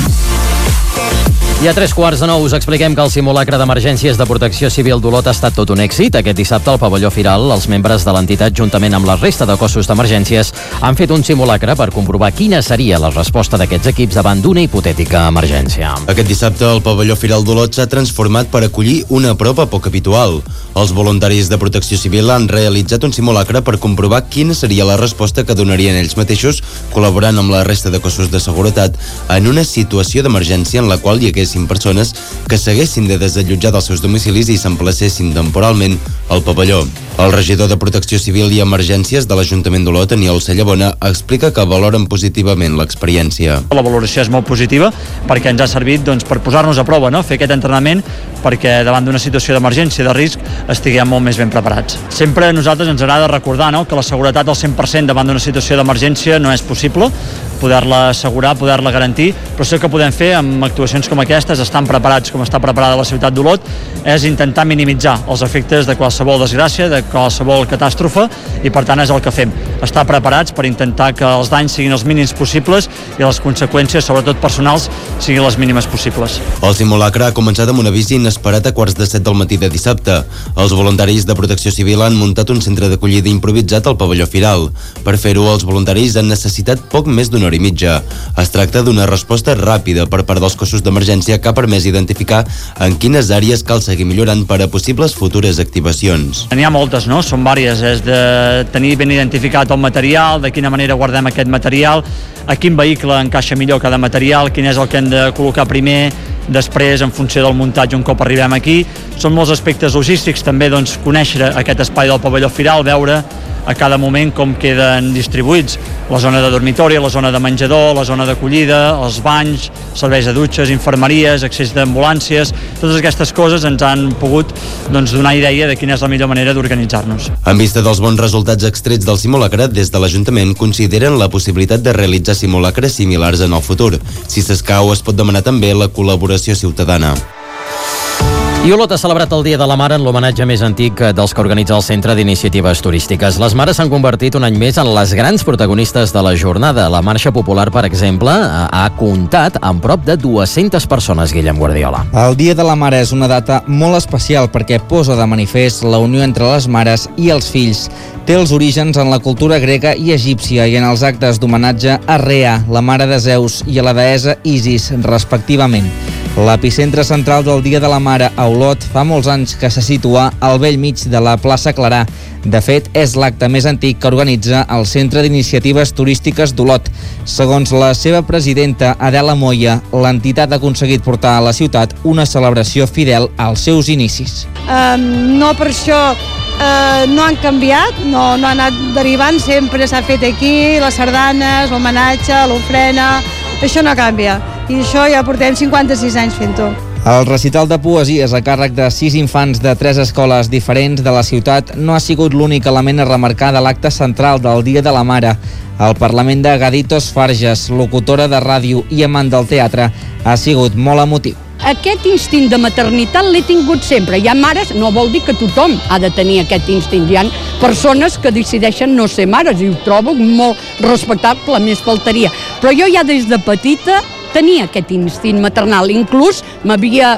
[SPEAKER 1] I a tres quarts de nou us expliquem que el simulacre d'emergències de Protecció Civil d'Olot ha estat tot un èxit. Aquest dissabte al pavelló Firal, els membres de l'entitat, juntament amb la resta de cossos d'emergències, han fet un simulacre per comprovar quina seria la resposta d'aquests equips davant d'una hipotètica emergència.
[SPEAKER 15] Aquest dissabte el pavelló Firal d'Olot s'ha transformat per acollir una prova poc habitual. Els voluntaris de Protecció Civil han realitzat un simulacre per comprovar quina seria la resposta que donarien ells mateixos, col·laborant amb la resta de cossos de seguretat, en una situació d'emergència en la qual hi hagués persones que s'haguessin de desallotjar dels seus domicilis i s'emplacessin temporalment al pavelló. El regidor de Protecció Civil i Emergències de l'Ajuntament d'Olot, Aniol Cellabona, explica que valoren positivament l'experiència.
[SPEAKER 17] La valoració és molt positiva perquè ens ha servit doncs, per posar-nos a prova, no? Fer aquest entrenament perquè davant d'una situació d'emergència, de risc, estiguem molt més ben preparats. Sempre a nosaltres ens agrada recordar, no?, que la seguretat al cent per cent davant d'una situació d'emergència no és possible, poder-la assegurar, poder-la garantir, però això que podem fer amb actuacions com aquestes, estan preparats com està preparada la ciutat d'Olot, és intentar minimitzar els efectes de qualsevol desgràcia, de qualsevol catàstrofe, i per tant és el que fem, estar preparats per intentar que els danys siguin els mínims possibles i les conseqüències, sobretot personals, siguin les mínimes possibles.
[SPEAKER 15] El simulacre ha començat amb un avís inesperat a quarts de set del matí de dissabte. Els voluntaris de Protecció Civil han muntat un centre d'acollida improvisat al pavelló Firal. Per fer-ho, els voluntaris han necessitat poc més d'una hora i mitja. Es tracta d'una resposta ràpida per part dels cossos d'emergència que ha permès identificar en quines àrees cal seguir millorant per a possibles futures activacions.
[SPEAKER 17] N'hi ha moltes, no? Són vàries, és de tenir ben identificat el material, de quina manera guardem aquest material, a quin vehicle encaixa millor cada material, quin és el que hem de col·locar primer, després en funció del muntatge un cop arribem aquí. Són molts aspectes logístics, també doncs, conèixer aquest espai del pavelló Firal, veure a cada moment com queden distribuïts la zona de dormitori, la zona de menjador, la zona d'acollida, els banys, serveis de dutxes, infermeries, accés d'ambulàncies. Totes aquestes coses ens han pogut doncs, donar idea de quina és la millor manera d'organitzar-nos.
[SPEAKER 15] En vista dels bons resultats extrets del simulacre, des de l'Ajuntament consideren la possibilitat de realitzar simulacres similars en el futur. Si s'escau, es pot demanar també la col·laboració ciutadana.
[SPEAKER 1] I Olot ha celebrat el Dia de la Mare en l'homenatge més antic dels que organitza el Centre d'Iniciatives Turístiques. Les mares s'han convertit un any més en les grans protagonistes de la jornada. La marxa popular, per exemple, ha comptat amb prop de dues-centes persones, Guillem Guardiola.
[SPEAKER 18] El Dia de la Mare és una data molt especial perquè posa de manifest la unió entre les mares i els fills. Té els orígens en la cultura grega i egípcia i en els actes d'homenatge a Rea, la mare de Zeus, i a la deessa Isis, respectivament. L'epicentre central del Dia de la Mare a Olot fa molts anys que se situa al bell mig de la plaça Clarà. De fet, és l'acte més antic que organitza el Centre d'Iniciatives Turístiques d'Olot. Segons la seva presidenta, Adela Moya, l'entitat ha aconseguit portar a la ciutat una celebració fidel als seus inicis.
[SPEAKER 19] Um, no per això uh, no han canviat, no, no han anat derivant, sempre s'ha fet aquí, les sardanes, l'homenatge, l'ofrena, això no canvia. I això ja portem cinquanta-sis anys fent-ho.
[SPEAKER 18] El recital de poesies a càrrec de sis infants de tres escoles diferents de la ciutat no ha sigut l'únic element a remarcar de l'acte central del Dia de la Mare. El Parlament de Gaditos Farges, locutora de ràdio i amant del teatre, ha sigut molt emotiu.
[SPEAKER 21] Aquest instint de maternitat l'he tingut sempre. Hi ha mares, no vol dir que tothom ha de tenir aquest instint. Hi ha persones que decideixen no ser mares i ho trobo molt respectable, més faltaria. Però jo ja des de petita tenia aquest instint maternal. Inclús m'havia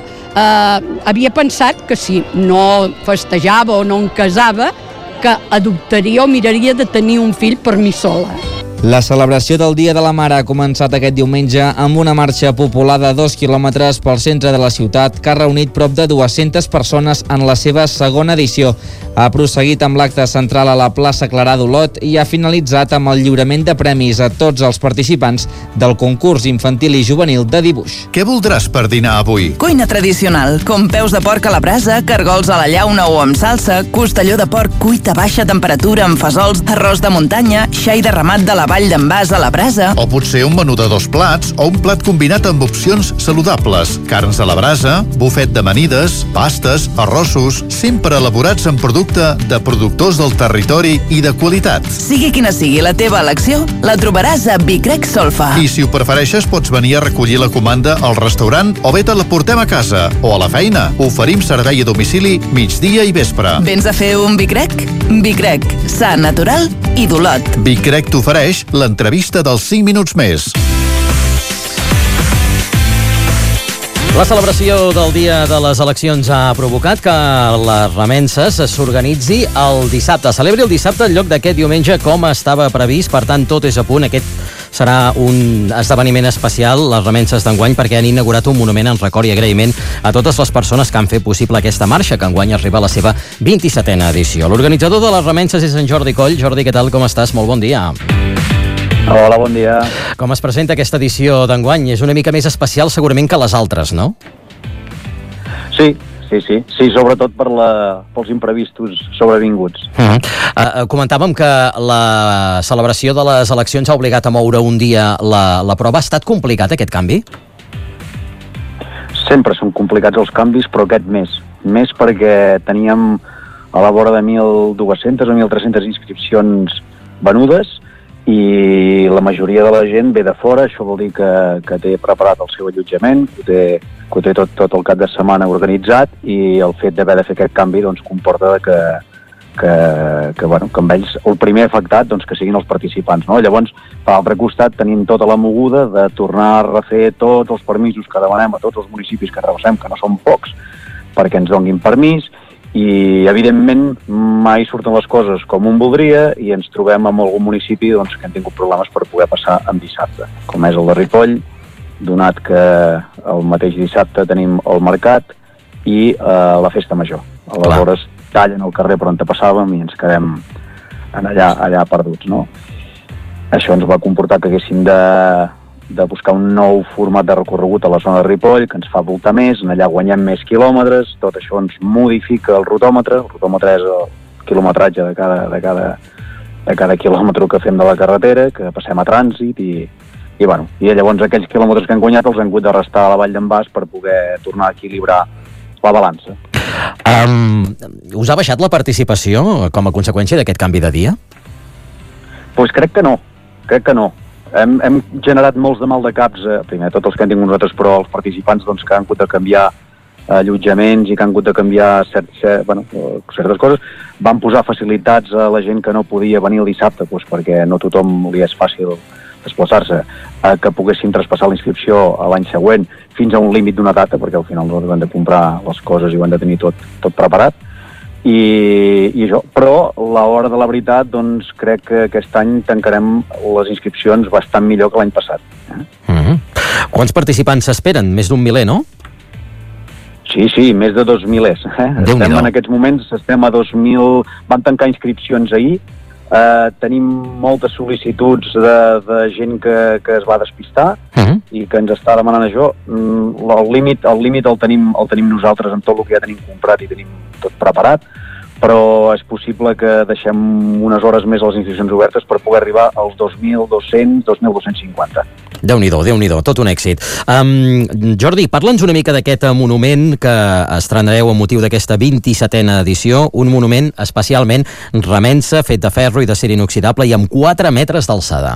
[SPEAKER 21] eh, havia pensat que si no festejava o no em casava, que adoptaria o miraria de tenir un fill per mi sola.
[SPEAKER 18] La celebració del Dia de la Mare ha començat aquest diumenge amb una marxa popular de dos quilòmetres pel centre de la ciutat que ha reunit prop de dues-centes persones en la seva segona edició. Ha prosseguit amb l'acte central a la plaça Clarà d'Olot i ha finalitzat amb el lliurament de premis a tots els participants del concurs infantil i juvenil de dibuix.
[SPEAKER 9] Què voldràs per dinar avui?
[SPEAKER 10] Cuina tradicional, com peus de porc a la brasa, cargols a la llauna o amb salsa, costelló de porc cuit a baixa temperatura amb fesols, arròs de muntanya, xai de ramat de la vall d'en Bas a la brasa.
[SPEAKER 9] O potser un menú de dos plats o un plat combinat amb opcions saludables. Carns a la brasa, bufet d'amanides, pastes, arrossos, sempre elaborats en producte de productors del territori i de qualitat.
[SPEAKER 10] Sigui quina sigui la teva elecció, la trobaràs a Vicrec Solfa.
[SPEAKER 9] I si ho prefereixes, pots venir a recollir la comanda al restaurant o bé te la portem a casa o a la feina. Oferim servei a domicili migdia i vespre.
[SPEAKER 10] Vens a fer un Vicrec? Vicrec, sa, natural i d'Olot.
[SPEAKER 9] Vicrec t'ofereix l'entrevista dels cinc minuts més.
[SPEAKER 1] La celebració del dia de les eleccions ha provocat que les remenses s'organitzi el dissabte. Celebri el dissabte en lloc d'aquest diumenge com estava previst, per tant tot és a punt. Aquest serà un esdeveniment especial, les remenses d'enguany, perquè han inaugurat un monument en record i agraïment a totes les persones que han fet possible aquesta marxa, que enguany arriba a la seva vint-i-setena edició. L'organitzador de les remenses és en Jordi Coll. Jordi, què tal, com estàs? Molt bon dia.
[SPEAKER 4] Hola, bon dia.
[SPEAKER 1] Com es presenta aquesta edició d'enguany? És una mica més especial segurament que les altres, no?
[SPEAKER 4] Sí, sí, sí. Sí, sobretot per la, pels imprevistos sobrevinguts.
[SPEAKER 1] Uh-huh. Uh, comentàvem que la celebració de les eleccions ha obligat a moure un dia la, la prova. Ha estat complicat aquest canvi?
[SPEAKER 4] Sempre són complicats els canvis, però aquest més. Més perquè teníem a la vora de mil dues-centes o mil tres-centes inscripcions venudes i la majoria de la gent ve de fora. Això vol dir que, que té preparat el seu allotjament, que ho té, que ho té tot, tot el cap de setmana organitzat, i el fet d'haver de fer aquest canvi doncs, comporta que, que, que, bueno, que amb ells el primer afectat doncs, que siguin els participants. No? Llavors, per l'altre costat, tenim tota la moguda de tornar a refer tots els permisos que demanem a tots els municipis que rebassem, que no són pocs, perquè ens donguin permís, i evidentment mai surten les coses com un voldria i ens trobem amb algun municipi doncs, que han tingut problemes per poder passar en dissabte, com és el de Ripoll, donat que el mateix dissabte tenim el mercat i eh, la festa major. Aleshores tallen el carrer per on passàvem i ens quedem en allà, allà perduts, no? Això ens va comportar que haguéssim de, de buscar un nou format de recorregut a la zona de Ripoll, que ens fa voltar més, en allà guanyem més quilòmetres, tot això ens modifica el rotòmetre. El rotòmetre és el quilometratge de cada, de cada, de cada quilòmetre que fem de la carretera, que passem a trànsit, i, i, bueno, i llavors aquells quilòmetres que han guanyat els hem hagut de restar a la Vall d'en Bas per poder tornar a equilibrar la balança.
[SPEAKER 1] Um, us ha baixat la participació com a conseqüència d'aquest canvi de dia?
[SPEAKER 4] Doncs pues crec que no, crec que no. Hem, hem generat molts de mal de caps, eh, primer tots els que han tingut nosaltres, però els participants doncs, que han hagut de canviar allotjaments i que han hagut de canviar cert, cert, bueno, certes coses. Van posar facilitats a la gent que no podia venir el dissabte, doncs, perquè no tothom li és fàcil desplaçar-se, eh, que poguessin traspassar la inscripció a l'any següent fins a un límit d'una data, perquè al final nosaltres hem de comprar les coses i ho hem de tenir tot, tot preparat. I, i això, però a l'hora de la veritat doncs crec que aquest any tancarem les inscripcions bastant millor que l'any passat. Eh?
[SPEAKER 1] Mm-hmm. Quants participants s'esperen? Més d'un miler, no?
[SPEAKER 4] Sí, sí, més de dos milers. Eh? Estem en aquests moments, estem a dos mil... Van tancar inscripcions ahir, eh, tenim moltes sol·licituds de, de gent que, que es va despistar uh-huh. i que ens està demanant això. El límit el límit el tenim, el tenim nosaltres amb tot el que ja tenim comprat i tenim tot preparat, però és possible que deixem unes hores més a les inscripcions obertes per poder arribar als dos mil dos-cents, dos mil dos-cents cinquanta.
[SPEAKER 1] Déu-n'hi-do, Déu-n'hi-do, tot un èxit. Um, Jordi, parla'ns una mica d'aquest monument que estrenareu amb motiu d'aquesta vint-i-setena edició, un monument especialment remensa, fet de ferro i d'acer inoxidable i amb quatre metres d'alçada.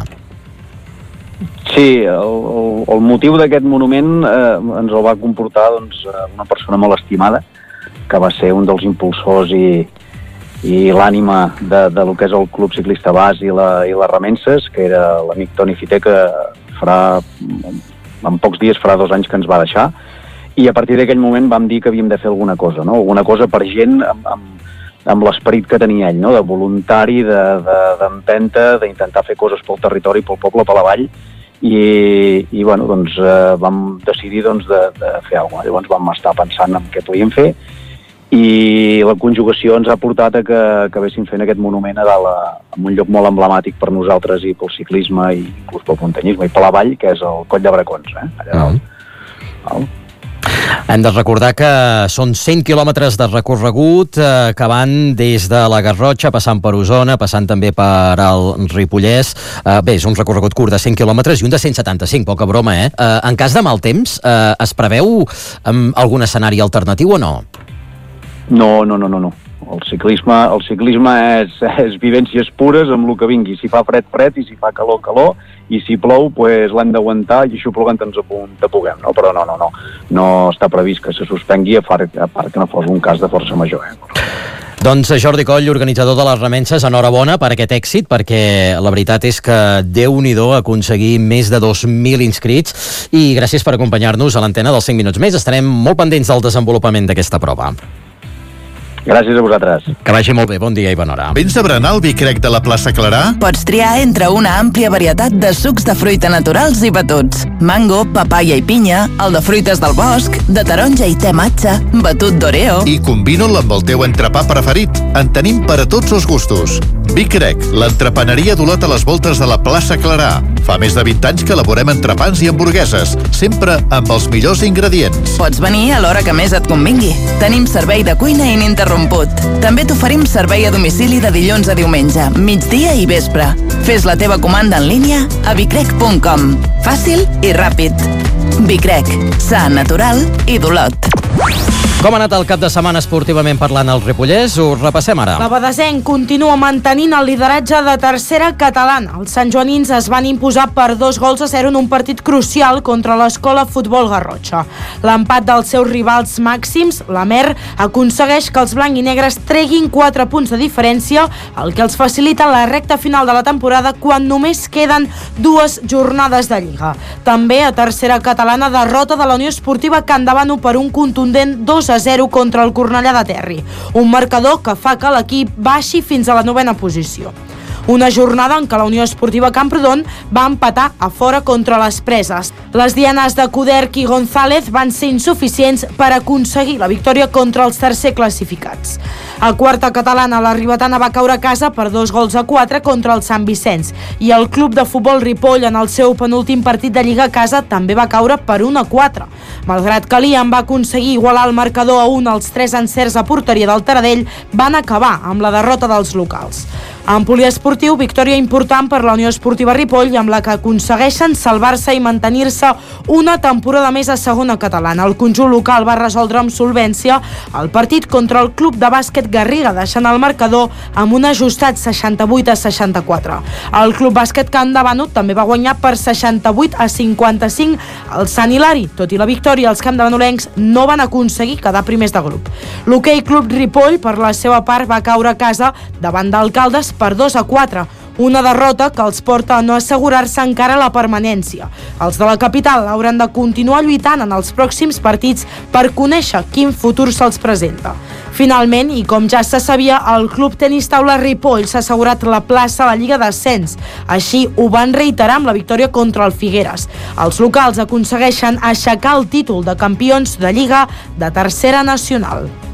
[SPEAKER 4] Sí, el, el, el motiu d'aquest monument eh, ens el va comportar doncs, una persona molt estimada, que va ser un dels impulsors i, i l'ànima de, de lo que és el Club Ciclista Bas i, la, i les remenses, que era l'amic Toni Fiter, que farà, en pocs dies farà dos anys que ens va deixar, i a partir d'aquell moment vam dir que havíem de fer alguna cosa, no? Alguna cosa per gent amb, amb, amb l'esperit que tenia ell, no? De voluntari, d'empenta, de, de, d'intentar fer coses pel territori, pel poble, per la vall, i, i bueno, doncs, eh, vam decidir doncs, de, de fer alguna cosa. Llavors vam estar pensant en què podíem fer, i la conjugació ens ha portat a que acabéssim fent aquest monument a dalt, a, en un lloc molt emblemàtic per nosaltres i pel ciclisme i inclús pel muntanyisme i per la vall, que és el Coll de Bracons, eh? Allà dalt. Mm-hmm.
[SPEAKER 1] Hem de recordar que són cent quilòmetres de recorregut eh, que van des de la Garrotxa, passant per Osona, passant també per el Ripollès. Eh, bé, és un recorregut curt de cent quilòmetres i un de cent setanta-cinc, poca broma, eh? eh en cas de mal temps, eh, es preveu eh, algun escenari alternatiu o no?
[SPEAKER 4] No, no, no, no, no. El ciclisme, el ciclisme és, és vivències pures amb el que vingui. Si fa fred, fred, i si fa calor, calor, i si plou, pues, l'hem d'aguantar i això plogant ens apuntem, no? Però no, no, no. No està previst que se suspengui, a part que no fos un cas de força major, eh?
[SPEAKER 1] Doncs Jordi Coll, organitzador de les remenses, enhorabona per aquest èxit, perquè la veritat és que Déu-n'hi-do aconseguir més de dos mil inscrits, i gràcies per acompanyar-nos a l'antena dels cinc minuts més. Estarem molt pendents del desenvolupament d'aquesta prova.
[SPEAKER 4] Gràcies a vosaltres.
[SPEAKER 1] Que vagi molt bé, bon dia i bona hora.
[SPEAKER 9] Vens a berenar el vi crec de la plaça Clarà?
[SPEAKER 10] Pots triar entre una àmplia varietat de sucs de fruita naturals i batuts. Mango, papaya i pinya, el de fruites del bosc, de taronja i te matxa, batut d'oreo...
[SPEAKER 9] I combina'l amb el teu entrepà preferit. En tenim per a tots els gustos. Vi crec, l'entrepaneria d'Olot a les voltes de la plaça Clarà. Fa més de vint anys que elaborem entrepans i hamburgueses, sempre amb els millors ingredients.
[SPEAKER 10] Pots venir a l'hora que més et convingui. Tenim servei de cuina ininterromput. També t'oferim servei a domicili de dilluns a diumenge, migdia i vespre. Fes la teva comanda en línia a vicrec punt com. Fàcil i ràpid. Vicrec, sa, natural i d'Olot.
[SPEAKER 1] Com ha anat el cap de setmana esportivament parlant al Ripollès? Ho repassem ara.
[SPEAKER 12] L'Abadesenc continua mantenint el lideratge de tercera catalana. Els santjoanins es van imposar per dos gols a zero en un partit crucial contra l'Escola Futbol Garrotxa. L'empat dels seus rivals màxims, la Mer, aconsegueix que els blanc i negres treguin quatre punts de diferència, el que els facilita la recta final de la temporada quan només queden dues jornades de Lliga. També a tercera catalana, derrota de la Unió Esportiva Can Davano per un contundent dos a zero contra el Cornellà de Terri, un marcador que fa que l'equip baixi fins a la novena posició. Una jornada en què la Unió Esportiva Camprodon va empatar a fora contra les Preses. Les dianes de Coderch i González van ser insuficients per aconseguir la victòria contra els tercer classificats. A quarta catalana, la ribetana va caure a casa per dos gols a quatre contra el Sant Vicenç, i el club de futbol Ripoll, en el seu penúltim partit de Lliga a casa, també va caure per un a quatre. Malgrat que l'Iam va aconseguir igualar el marcador a un, els tres encerts a porteria del Taradell van acabar amb la derrota dels locals. En poliesportiu, victòria important per la Unió Esportiva Ripoll, amb la que aconsegueixen salvar-se i mantenir-se una temporada més a segona catalana. El conjunt local va resoldre amb solvència el partit contra el club de bàsquet Garriga, deixant el marcador amb un ajustat seixanta-vuit a seixanta-quatre. El club bàsquet Can Davano també va guanyar per seixanta-vuit a cinquanta-cinc al Sant Hilari. Tot i la victòria, els campdevanolencs no van aconseguir quedar primers de grup. L'Hoquei Club Ripoll, per la seva part, va caure a casa davant d'Alcaldes per dos a quatre, una derrota que els porta a no assegurar-se encara la permanència. Els de la capital hauran de continuar lluitant en els pròxims partits per conèixer quin futur se'ls presenta. Finalment, i com ja se sabia, el Club Tenis Taula Ripoll s'ha assegurat la plaça a la Lliga d'Ascens. Així ho van reiterar amb la victòria contra el Figueres. Els locals aconsegueixen aixecar el títol de campions de Lliga de tercera nacional.